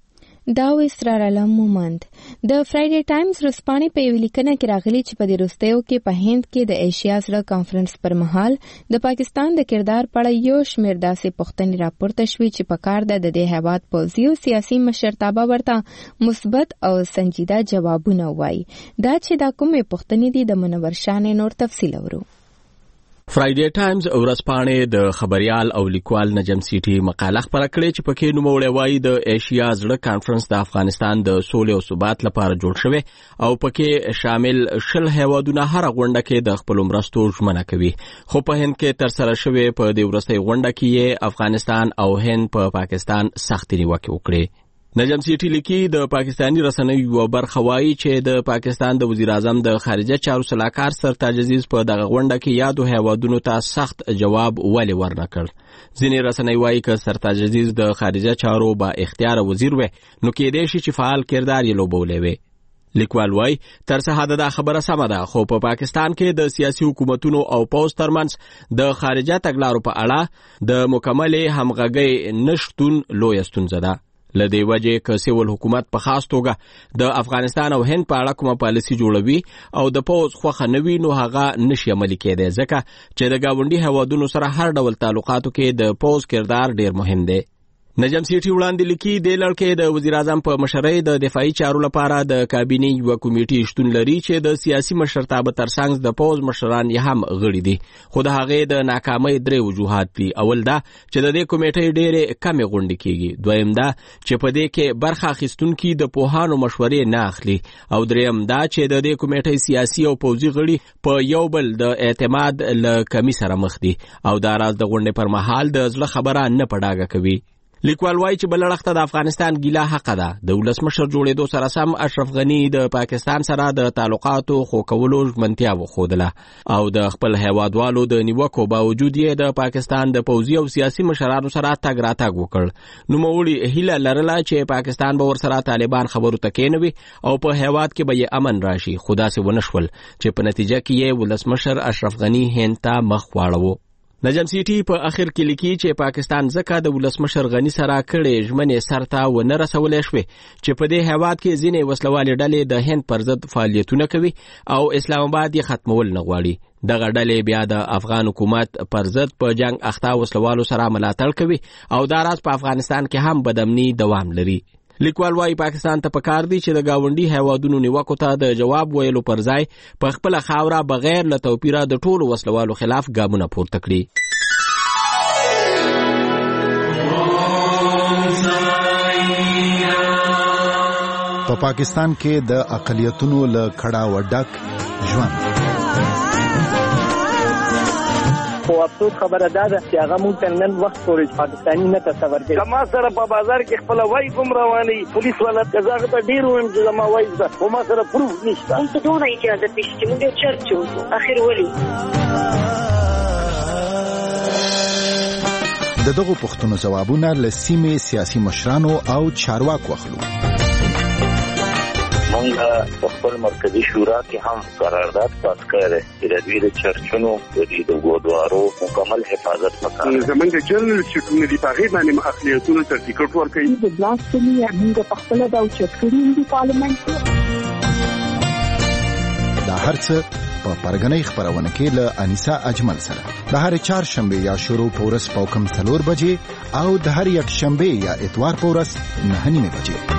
دا و اسرار علم مومند. د فرایډے ټایمز ورځپاڼې په یوه لیکنه کې راغلي چې په دې وروستیو کې په هند کې د ایشیا زړه کانفرنس پر مهال د پاکستان د کردار په اړه یو شمېر داسې پوښتنې راپورته شوې چې په کار ده د دې هیواد پوځي او سیاسي مشرتابه ورته مثبت او سنجیده جوابونه ووایي. دا چې دا کومې پوښتنې دي د منور شانې نور تفصیل اورو. فرایډے ټایمز ورځپاڼې د خبريال او لیکوال نجم سیټي مقاله خپره کړې چې پکې نوموړی وایي د ایشیا زړه کانفرنس د افغانستان د سولې او ثبات لپاره جوړ شوی او پکې شامل شل هیوادونه هر غونډه کې د خپل مرستو ژمنه کوي. خو په هند کې تر سره شوی په دې وروستۍ غونډه کې افغانستان او هند په پا پاکستان سختې نیوکې وکړې. نجم سیټي لیکي د پاکستاني رسنیو یو برخه وایي چې د پاکستان د وزیر اعظم د خارجه چارو سلاکار سرتاج عزیز په دغه غونډه کې یادو هیوادونو ته سخت جواب ولې ورنکړ. ځینې رسنۍ وایي که سرتاج عزیز د خارجه چارو با اختیار وزیر وي نو کېدای شي چې فعال کردار یې لوبولی وي. لیکوال وای تر څه حد دا خبره سمه ده، خو په پا پاکستان کې د سیاسي حکومتونو او پوز ترمنځ د خارجه تګلارو په اړه د مکملې همغږۍ نشتون لویه ستونزه ده. له دې وجې که سیول حکومت په خاص توګه د افغانستان او هند په اړه کومه پالیسي جوړوي او د پوز خوښه نه وي، نو هغه نشي عملي کېدی، ځکه چې د ګاونډي هیوادونو سره هر ډول تعلقاتو کې د پوز کردار ډیر مهم دی. نجم سیټي وړاندې لیکي د لړکې د وزیر اعظم په مشرۍ د دفاعي چارو لپاره د کابینې یوه کمیټې شتون لري چې د سیاسي مشرتابه ترڅنګ د پوز مشران یې هم غړي دي، خو د هغې د ناکامۍ درې وجوهات دي. اول دا چې د دې کمیټې ډېرې کمې غونډې کېږي، دویم دا چې په دې کې برخه اخیستونکي د پوهانو مشورې نه اخلي، او دریم دا چې د دې کمیټې سیاسي او پوځي غړي په یو بل د اعتماد له کمی سره مخ دي، او دا راز د غونډې پر مهال د زړه خبره نه په ډاګه کوي. لیکوال وایي چې بل اړخ ته د افغانستان ګیله حق ده. د ولسمشر جوړېدو سره سم اشرف غني د پاکستان سره د تعلقاتو خو کولو ژمنتیا وښودله، او د خپل هیوادوالو د نیوکو باوجود یې د پاکستان د پوځي او سیاسي مشرانو سره تګ راتګ وکړ. نوموړي هیله لرله چې پاکستان به ورسره طالبان خبرو ته کېنوي او په هیواد کې به یې امن راشي، خو داسې ونه شول چې په نتیجه کې یې ولسمشر اشرف غني هند ته مخ واړاوه. نجم سیټي په اخر کې لیکي چې پاکستان ځکه د ولسمشر غني سره کړې ژمنې سرته ونه رسولی شوې چې په دې هیواد کې ځینې وسلوالې ډلې د هند پر ضد فعالیتونه کوي او اسلام آباد یې ختمول نه غواړي. دغه ډلې بیا د افغان حکومت پر ضد په جنگ اخته وسلوالو سره ملاتړ کوي، او دا راز په افغانستان کې هم بدامني دوام لري. لیکوال وايي پاکستان ته پکار دی چې د گاونډي هیوادونو نیوکو ته د جواب ویلو پر ځای په خپل خاوره بغیر له توپیره د ټولو وسلوالو خلاف ګامونه پورته کړي. په پاکستان کې د اقلیتونو له کړاو ډک ژوند. خو افسوس خبره دا ده چې هغه موږ ته نن وخت پورې پاکستاني نه تصور کوي. ما سره په بازار کې خپله وایز هم رواني، پولیس والا که زه ته ډېر وایم چې زما وایز ده، خو ما سره پروف نشته. موږ ته دونه اجازه پېښ چې موږ یو چرچ وکړو، اخر ولې د دغو پوښتنو ځوابونه له سیمې سیاسي مشرانو او چارواکو اخلو. مونږ په خپل مرکزي شورا کې هم قرارداد پاس کړی چې د دوی د چرچونو د دوی د ګودوارو مکمل حفاظت وکړي. زمونږ جنرال سیکورټي دی په هغې باندې اقلیتونو ته ټیکټ ورکوي. د بلاک کلي موږ په خپله دا اوچت کړي دي پارلمنټ کې. دا هر څه په پرګنۍ خپرونه کې له انیسا اجمل سره د هر چهارشنبه یا شروع په ورځ په کم څلور بجې او د هر یک شنبه یا اتوار په ورځ نهه نیمې بجې.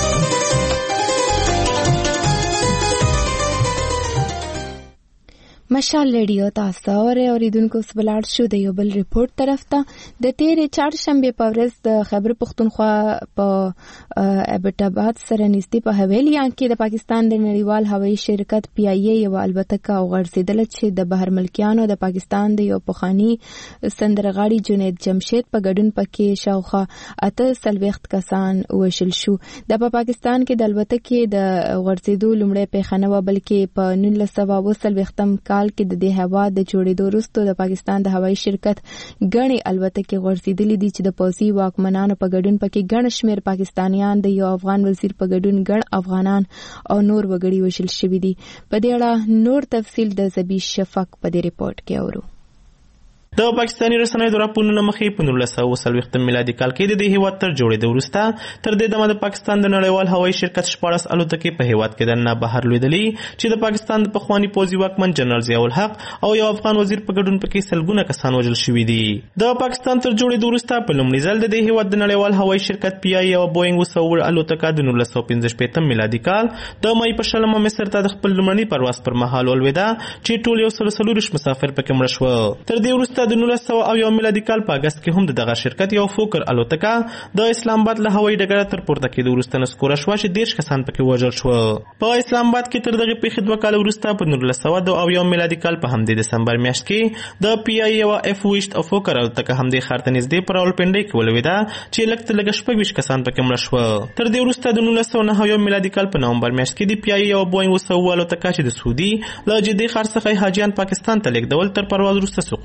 مشال ریډیو تاسو اورئ اوریدونکو سبلاړ شو د یو بل ریپورت طرف ته. د تیرې چهارشنبه په ورځ د خیبر پختونخوا په ابټاباد سره نږدې په حویلیان کې د پاکستان د نړیوال هوایي شرکت پی آی ای یو الوتکه وغورځېدله چې د بهر ملکیانو د پاکستان د یو پخواني سندرغاړي جنید جمشید په ګډون پکې شاوخوا اته څلوېښت کسان وژل شو. د په پاکستان کې د الوتکې د غورځېدو لومړی پیښه نه وه، بلکې په نولس سوه اوه څلوېښتم کال کې د دې هیواد د جوړېدو وروسته د پاکستان د هوایي شرکت ګڼې الوتکې غورځېدلې دي چې د پوځي واکمنانو په ګډون پکې ګڼ شمېر پاکستانیان، د یو افغان وزیر په ګډون ګڼ افغانان او نور وګړي وژل شوي دي. په دې اړه نور تفصیل د زبی شفق په دې ریپورت کې اورو. د پاکستاني رسنیو د راپورونو مخې په نولس سوه اوه څلوېښتم میلادي کال کې د دې هیواد تر جوړېدو وروسته تر دې دمه د پاکستان د نړیوال هوایي شرکت شپاړس الوتکې په هیواد کې دننه بهر لوېدلې چې د پاکستان د پخواني پوځي واکمن جنرال ضیاء الحق او یو افغان وزیر په ګډون پکې سلګونه کسان وژل شوي دي. د پاکستان تر جوړېدو وروسته په لومړي ځل د دې هیواد د نړیوال هوایي شرکت پی آی ای او بوینګ اوه سوه الوتکه د نولس سوه پنځه شپېتم میلادي کال د مای په شلمه مصر ته د خپل لومړني پرواز پر مهال ولوېده چې ټول یو سل څلوېښت مسافر پکې مړه شول. تر دې وروسته د نولس سوه او میلادي کال په اگست کې هم د دغه شرکت یو فوکر الوتکه د اسلام آباد له هوایي ډګره تر پورته کېدو وروسته نسکوره شوه چې دېرش کسان پکې وژل شول. په اسلام آباد کې تر دغې پیښې دوه کاله وروسته په نولس سوه دوه اویایم میلادي کال په همدې دسمبر میاشت کې د پی آی یوه اف ویشت او فوکر الوتکه همدې ښار ته نږدې په راولپنډۍ کې ولوېده چې لږ تر لږه شپږ ویشت کسان پکې مړه شول. تر دې وروسته د نولس سوه نهه اویایم میلادي کال په نومبر میاشت کې د پی آی یوه بوینګ اوه سوه الوتکه چې د سعودي له جدې ښار څخه حاجیان پاکستان ته لېږدول تر پرواز وروسته سقوط وکړ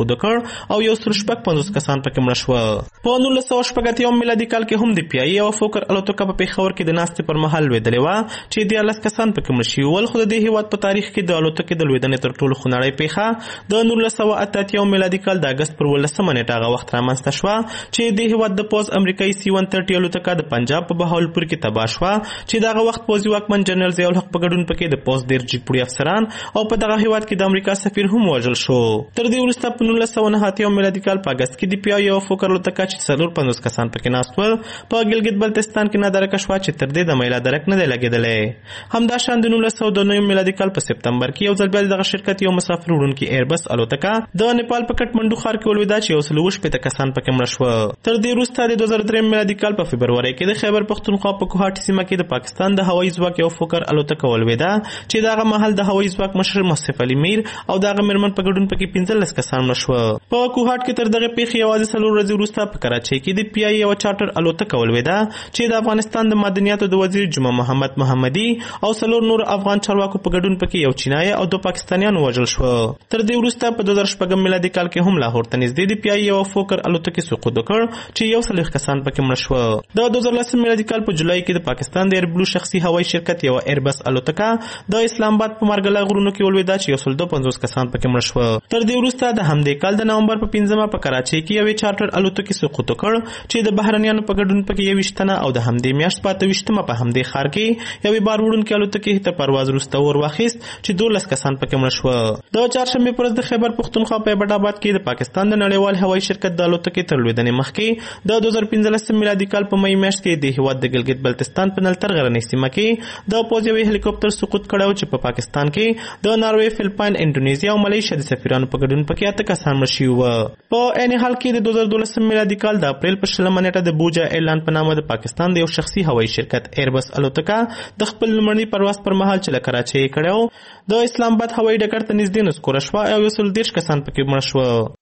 او یو سل شپږ پنځوس کسان پکې مړه شول. په نولس سوه شپږ اتیا میلادي کال کې هم د پی ای او فوکر الوتکه په پیښور کې د ناستې پر مهال لوېدلې وه چې دیارلس کسان پکې مړه شوي ول. خو د دې هېواد په تاریخ کې د الوتکې د لوېدنې تر ټولو خونړۍ پیښه د نولس سوه اته اتیا میلادي کال د اګست پر ولسمه نیټه هغه وخت رامنځته شوه چې د هېواد د پوځ امریکایي سی ون ترټي الوتکه د پنجاب په بهاولپور کې تباه شوه چې دغه وخت پوځي واکمن جنرال ضیاء الحق په ګډون پکې د پوځ ډېر جګپوړي افسران او په دغه هېواد کې د امریکا سفیر هم وژل شو. تر دې وروسته په نولس سوه نهه اتیا میلادي کال په اګست کې د پی ای او فوکر الوتکه چې څلور پنځوس کسان پکې ناست ول په ګلګت بلتستان کې نادرکه شوه چې تر دې د میله درک نه دی لګېدلی. همداشان د نولس سوه دوه نوي میلادي کال په سپتمبر کې یو ځل بیا دغه شرکت یو مسافر وړونکي ایربس الوتکه د نیپال په کټمنډو ښار کې ولوېده چې یو سل اووه شپېته کسان پکې مړه شوه. تر دې وروسته د دوه زره درېیم میلادي کال په فبروري کې د خیبر پښتونخوا په کوهاټ سیمه کې د پاکستان د هوایي ځواک یو فوکر الوتکه ولوېده چې دغه مهال د هوایي ځواک مشر مصطفی علي میر او دغه میرمن په ګډون پکې پنځلس کسان مړه شوه. په کوهاټ کې تر دغه پیښې یوازې څلور ورځې وروسته په کراچۍ کې د پی ای یوه چارټر الوتکه ولوېده چې د افغانستان د معدنیاتو د وزیر جمعه محمد محمدي او څلور نور افغان چارواکو په ګډون پکې یو چینایي او دوه پاکستانیان وژل شوه. تر دې وروسته په دوه زره شپږم میلادي کال کې هم لاهور ته نږدې د پی ای یوه فوکر الوتکې سقوط وکړ چې یو څلوېښت کسان پکې مړه شوه. د دوه زره لسم میلادي کال په جولای کې د پاکستان د ایربلو شخصي هوایي شرکت یوه ایربس الوتکه د اسلام آباد په مارګله غرونو کې ولوېده چې یو سل دوه پنځوس کسان پکې مړه شوه. تر دې وروسته د همدې کال د نومبر په پنځمه په کراچۍ کې یوې چارټر الوتکې سقوط وکړ چې د بهرنیانو په ګډون پکې یوویشت تنه او د همدې میاشت په اته ویشتمه په همدې ښار کې یوې بار وړونکې الوتکې ته پرواز وروسته اور واخیست چې دولس کسان پکې مړه شوه. د چهارشنبې په ورځ د خیبر پښتونخوا په ایبټ آباد کې د پاکستان د نړیوال هوایي شرکت د الوتکې تر لوېدنې مخکې د دوه زره پنځلسم میلادي کال په مې میاشت کې د هېواد د ګلګت بلتستان په نلتر غرنۍ سیمه کې د پوځ یوې هلیکوپټر سقوط کړی و چې په پاکستان کې د ناروې، فلپاین، انډونیزیا او ملیشیا د سفیرانو په ګډون پکې اته کسان مړه شوي وه. په عین حال کې د دوه زره دولسم میلادي کال د اپریل په شلمه نیټه د بوجا ایرلاین په نامه د پاکستان د یو شخصي هوایي شرکت ایربس الوتکه د خپل لومړني پرواز پر مهال چې له کراچۍ یې کړی و د اسلام آباد هوایي ډګر ته نږدې نسکوره شوه او یو سل دېرش کسان پکې مړه شوه.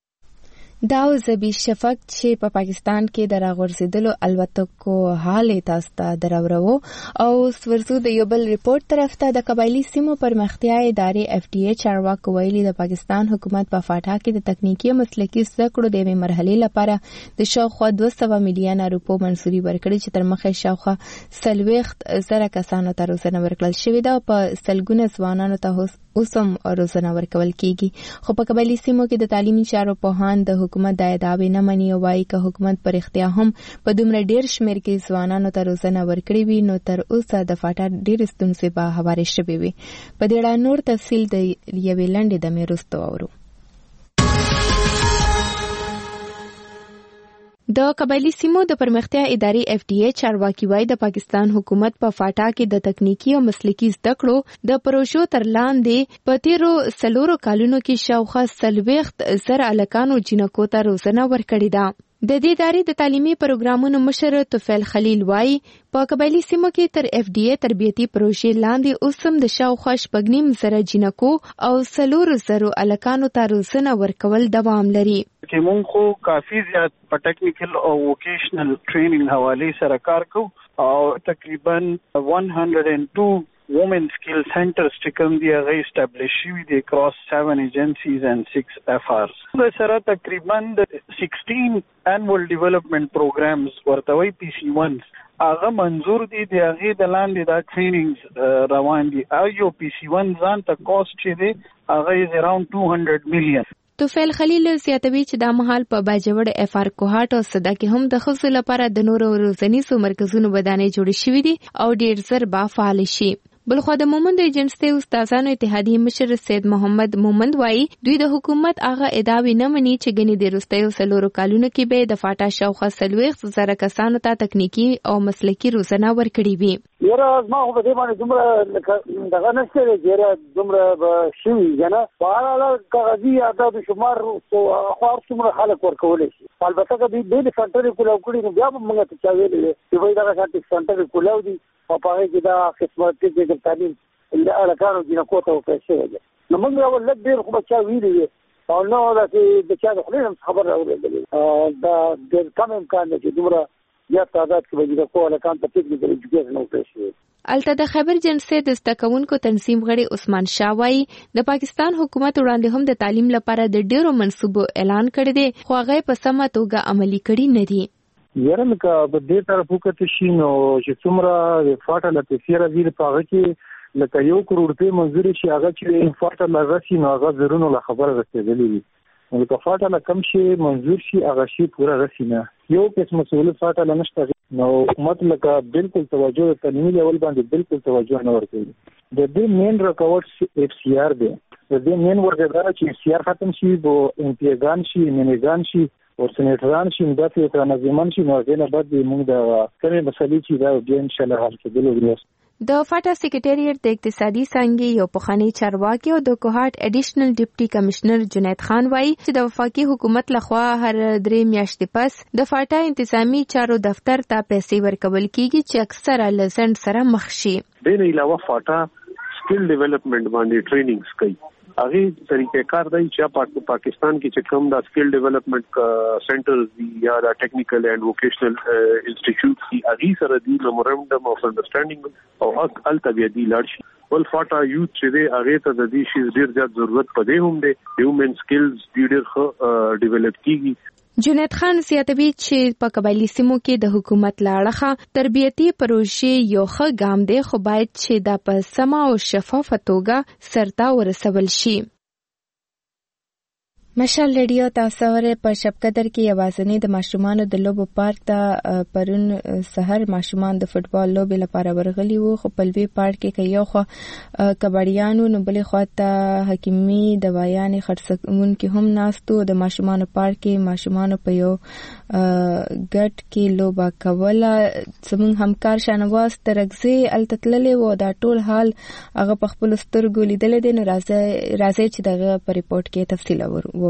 دا زبی شفق چې په پا پاکستان کې د راغورځېدلو الوتکو حال تاسو ته دراورو او ورسو د یو بل ریپورت طرف ته د قبایلی سیمو پرمختیا ادارې اف ډي ای چارواکو ویلي د پاکستان حکومت په فاټا کې د تکنیکی او مسلکي زده کړو د یوې مرحلې لپاره د شاوخوا دوه سوه میلیونه روپو منظوري ورکړې چې تر مخه شاوخوا څلوېښت زره کسانو ته روزنه ورکړل شوې ده او په سلګونه ځوانانو ته اوسم روزنه ورکول کیږي. خو په قبایلی سیمو کې د تعلیمي چارو پوهان د حکومت د ادعاوې نه مني او وایي که حکومت پر اختیا هم په دومره ډیر شمیر کې ځوانانو ته روزنه ورکړې وي نو تر اوسه د فاټا ډیر ستونزې به هوارې شوې وي. په دې اړه نور تفصیل د یوې لنډې دمې وروسته واورو. د قبایلی سیمو د پرمختیا ادارې اف ډي ای چارواکي وایي د پاکستان حکومت په فاټا کې د تکنیکی او مسلکي زده کړو د پروژو تر لاندې په تیرو څلورو کلونو کې شاوخوا څلوېښت زره هلکانو جینکو ته روزنه ورکړې ده. د دې ادارې د تعلیمي پروګرامونو مشر توفیل خلیل وایي په قبایلی سیمو کې تر اف ډي ای تربیتي پروژې لاندې اوس هم د شاوخوا شپږ نیم زره جینکو او څلورو زرو هلکانو ته روزنه ورکول دوام لري. چې مونږ خو کافي زیات په ټیکنیکل او ووکیشنل ټریننګ حوالې سره کار کوو او تقریبا one hundred two women skill centers چې کوم دی هغه اسټابلیش شوي دي across seven agencies and six F Rs. د سره تقریبا sixteen annual development programs ورته وایي پی سی ونز هغه منظور دي د هغې د لاندې دا ټریننګز روان دي او یو پی سی ون ځان ته کاسټ چې دی هغه از اراوند two hundred million. توفیل خلیل زیاتوي چې دا مهال په باجوړ اف آر کوهاټ او صدا کې هم د ښځو لپاره د نورو روزنیزو مرکزونو ودانۍ جوړې شوي دي او ډېر زر به فعال شي. بلخوا د مومند ایجنسی استادانو اتحادیې مشر سید محمد مومند وایي دوی د حکومت هغه ادعاوې نه مني چې ګنې د وروستیو څلورو کلونو کې به د فاټا شاوخوا څلوېښت زره کسانو ته تکنیکي او مسلکي روزنه ورکړې وي. یاره زما خو په دې باندې دومره دغه نشته دی چې یاره دومره به شوي که نه په هر حال کاغذي اعداد شمار خو هر څومره خلک ورکولی شي. البته که دوی ډېرې سنټرې کولاو کړي نو بیا به موږ ته چا ویلي دی چې وایي دغه شانتې سنټرې کولاو دي او په هغې کې دا خدماتي د تعلیم د هلکانو جینکو ته ورکړی شوی دی. نو موږ یو لږ ډېر خو به چا ویلي دی او نه داسې د چا د خولې نه خبر راورېدلې دا ډېر کم امکان دی چې دومره زیات تعداد کې به جینکو هلکانو ته ټیکنیکل ایجوکیشن ورکړی شوی. الته د خیبر جنسي د زدهکوونکو تنظیم غړي عثمان شاه وایي د پاکستان حکومت وړاندې هم د تعلیم لپاره د ډیرو منصوبو اعلان کړی دی خو هغه په سمه توګه عملي کړي نه دي. یاره لکه په دې طرف وکړه شي نو چې څومره فاټه لته سیره دی په هغه کې لکه یو کروڑ روپۍ منځوري شي هغه چې فاټه لغسي نو هغه زرونو له خبره رسېدلې وي. نو که فاټه له کم شي منځور شي هغه شي پوره رسي نه. یو قسم مسؤلیت فاټه له نشته نو حکومت لکه بالکل توجه د تعلیمي لیول باندې بالکل توجه نه ورکوي. د دې مین رکاوټ اف سی آر دی. د دې مین ورګه دا چې اف سی آر ختم شي بو امتیازان شي منیزان شي او سنټران شي د دې ترانزمان شي نو دغه بعد موږ د کمې مسلې چې دا بیا ان شاء الله حل کېدل وګورئ. د فاټا سیکریټریټ د اقتصادي څانګې یو پخوانی چارواکي او د کوهاټ اډیشنل ډیپټي کمشنر جنید خان وایي چې د وفاقي حکومت لخوا هر درې میاشتې پس د فاټا انتظامی چارو دفتر ته پیسې ورکول کیږي چې اکثره لسند سره مخ شي. د نه علاوه فاټا سکل ډیولپمنٹ باندې ټریننګز کوي. هغه طریقې کار دی چې پاکستان کې چې کوم د سکل ډیولپمنٹ سنټرز دي یا د ټیکنیکل اینڈ ووکیشنل انسټیټیوټس دي هغه سره دی میمورندم اف انډرستانډینګ او ال تبعیدی لارشي ول فاټا یوت چې دی هغه ته د دې شي ډیر زیات ضرورت پدې هم دی هیومن سکلز ډیر ښه ډیولپ کیږي. جنید خان زیاتوي چې په قبایلی سیمو کې د حکومت لاړه تربیتی پروژې یو ښه ګام دی خو باید چې دا په سمه او شفافه توګه سرته ورسول شي. مشال ریډیو تاسو ورې په شب قدر کې یوازنی د ماشومان د لوبو پارک ته پرون سحر ماشومان د فوتبال لوبې لپاره ورغلي وو خو په لوی پارک کې یو خو کبډیانو نو بلې خواته حکیمي دوايانې خرڅونکي هم ناستو. د ماشومان پارک کې ماشومان په یو ګټ کې لوبه کوله. زموږ همکار شانواز ترغزي التتللې وو دا ټول حال هغه په خپل سترګو لیدل دي. نو راځي راځي چې دغه په ریپورت کې تفصیل ورو.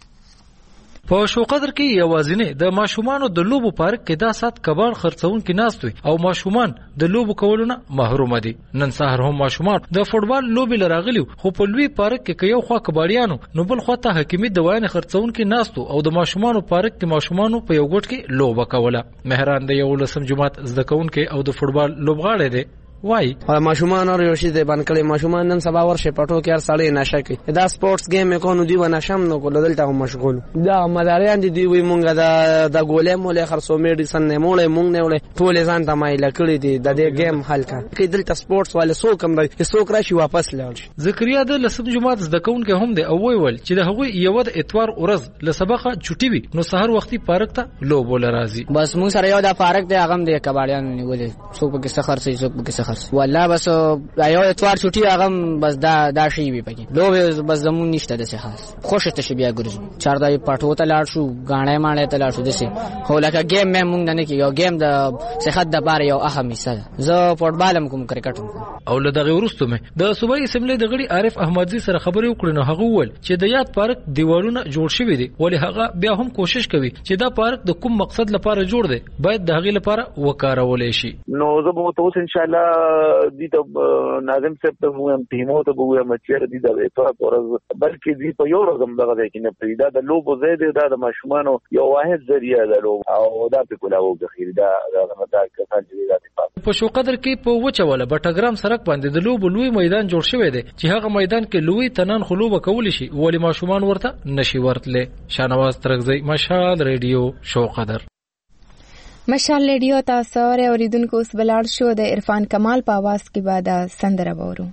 په شو قدر کې یوازینه د ماشومانو د لوبو پارک کې دا سات کبان خرڅون کې ناست وي او ماشومان د لوبو کولونه محروم دي. نن سهار هم ماشومان د فوتبال لوبي لراغلي خو په لوی پارک کې یو خوا کباړیانو نو بل خوا ته حکیمي دوايانې خرڅون کې ناستو او د ماشومانو پارک کې ماشومانو په یو ګټ کې لوبه کوله. مهران د یو لسم جماعت زده کوونکې او د فوتبال لوبغاړي دي وای ماشومان اور یو شي د باندې کله ماشومان نن سبا ورشه پټو کې هر سړی نشه کوي. دا سپورتس گیم کو نو دی و نشم نو کول دلته هم مشغول دا مداریان دي دی وی مونږه دا د ګولې مولې خرڅو میډیسن نه مولې مونږ نه ولې ټول ځان ته مایل کړی دي د دې گیم حل کړ کې دلته سپورتس والے سو کم دی سو کراشي واپس لاړ. ذکریا د لسم جماعت زده کوونکې هم دی او وی ول چې د هغوی یو د اتوار ورځ له سبقه چټي وي نو سحر وختي پارک ته لوبو لرازي. بس مونږ سره یو د پارک دی هغه د کباړیان نیولې سو په کې سخر سي سو په کې سخر والله بس یو اتوار چټي هغه بس دا دا شی وي پکې لوب بس زمون نشته د څه خاص خوشته شي بیا ګرځو چاردای پټو ته لاړ شو غاڼې مانې ته لاړ شو دسه خو لکه گیم مې مونږ نه کیو گیم د صحت د بار یو اهم حصہ ده. زه فوتبال هم کوم کرکټ هم او له دغه ورستو مې د صوبایي اسمبلی د غړي عارف احمدزي سره خبرې وکړې نو هغه ول چې د یاد پارک دیوالونه جوړ شوی دي ولې هغه بیا هم کوشش کوي چې دا پارک د کوم مقصد لپاره جوړ دی باید د هغې لپاره وکارول شي. نو زه به تاسو ان شاء الله دي ته ناظم صاحب ته موږ ټیمو ته به موږ مچیر دي د اتوار ورځ بلکې دي په یو ورځ هم دغه دی کې نه پیدا د لوبو زید دا د ماشومانو یو واحد ذریعہ د لوب او دا په کولاو د خیر دا د مدار کسان چې دا په شو قدر کې په وچوله بټګرام سرک باندې د لوبو لوی میدان جوړ شوی دی چې هغه میدان کې لوی تنان خلوبه کول شي ولی ماشومان ورته نشي ورتله. شانواز ترغزي مشال ریډیو شو قدر. مشال ریډیو تاسو اوریدونکو اوس بلاړ شو د عرفان کمال په आवाज کې بعد سندره وورو.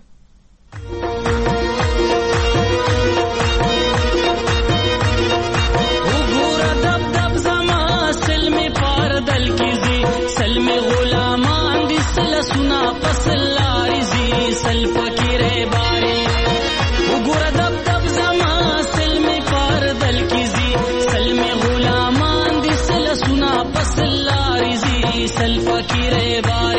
وګوره دب دب زما سلمي پاردل کیږي سلمي غلامان دي سل سنا پسلاري زي سل فقيره باري وګوره دب دب زما سلمي پاردل کیږي سلمي غلامان دي سل سنا پسلاري زي سل فقيره باري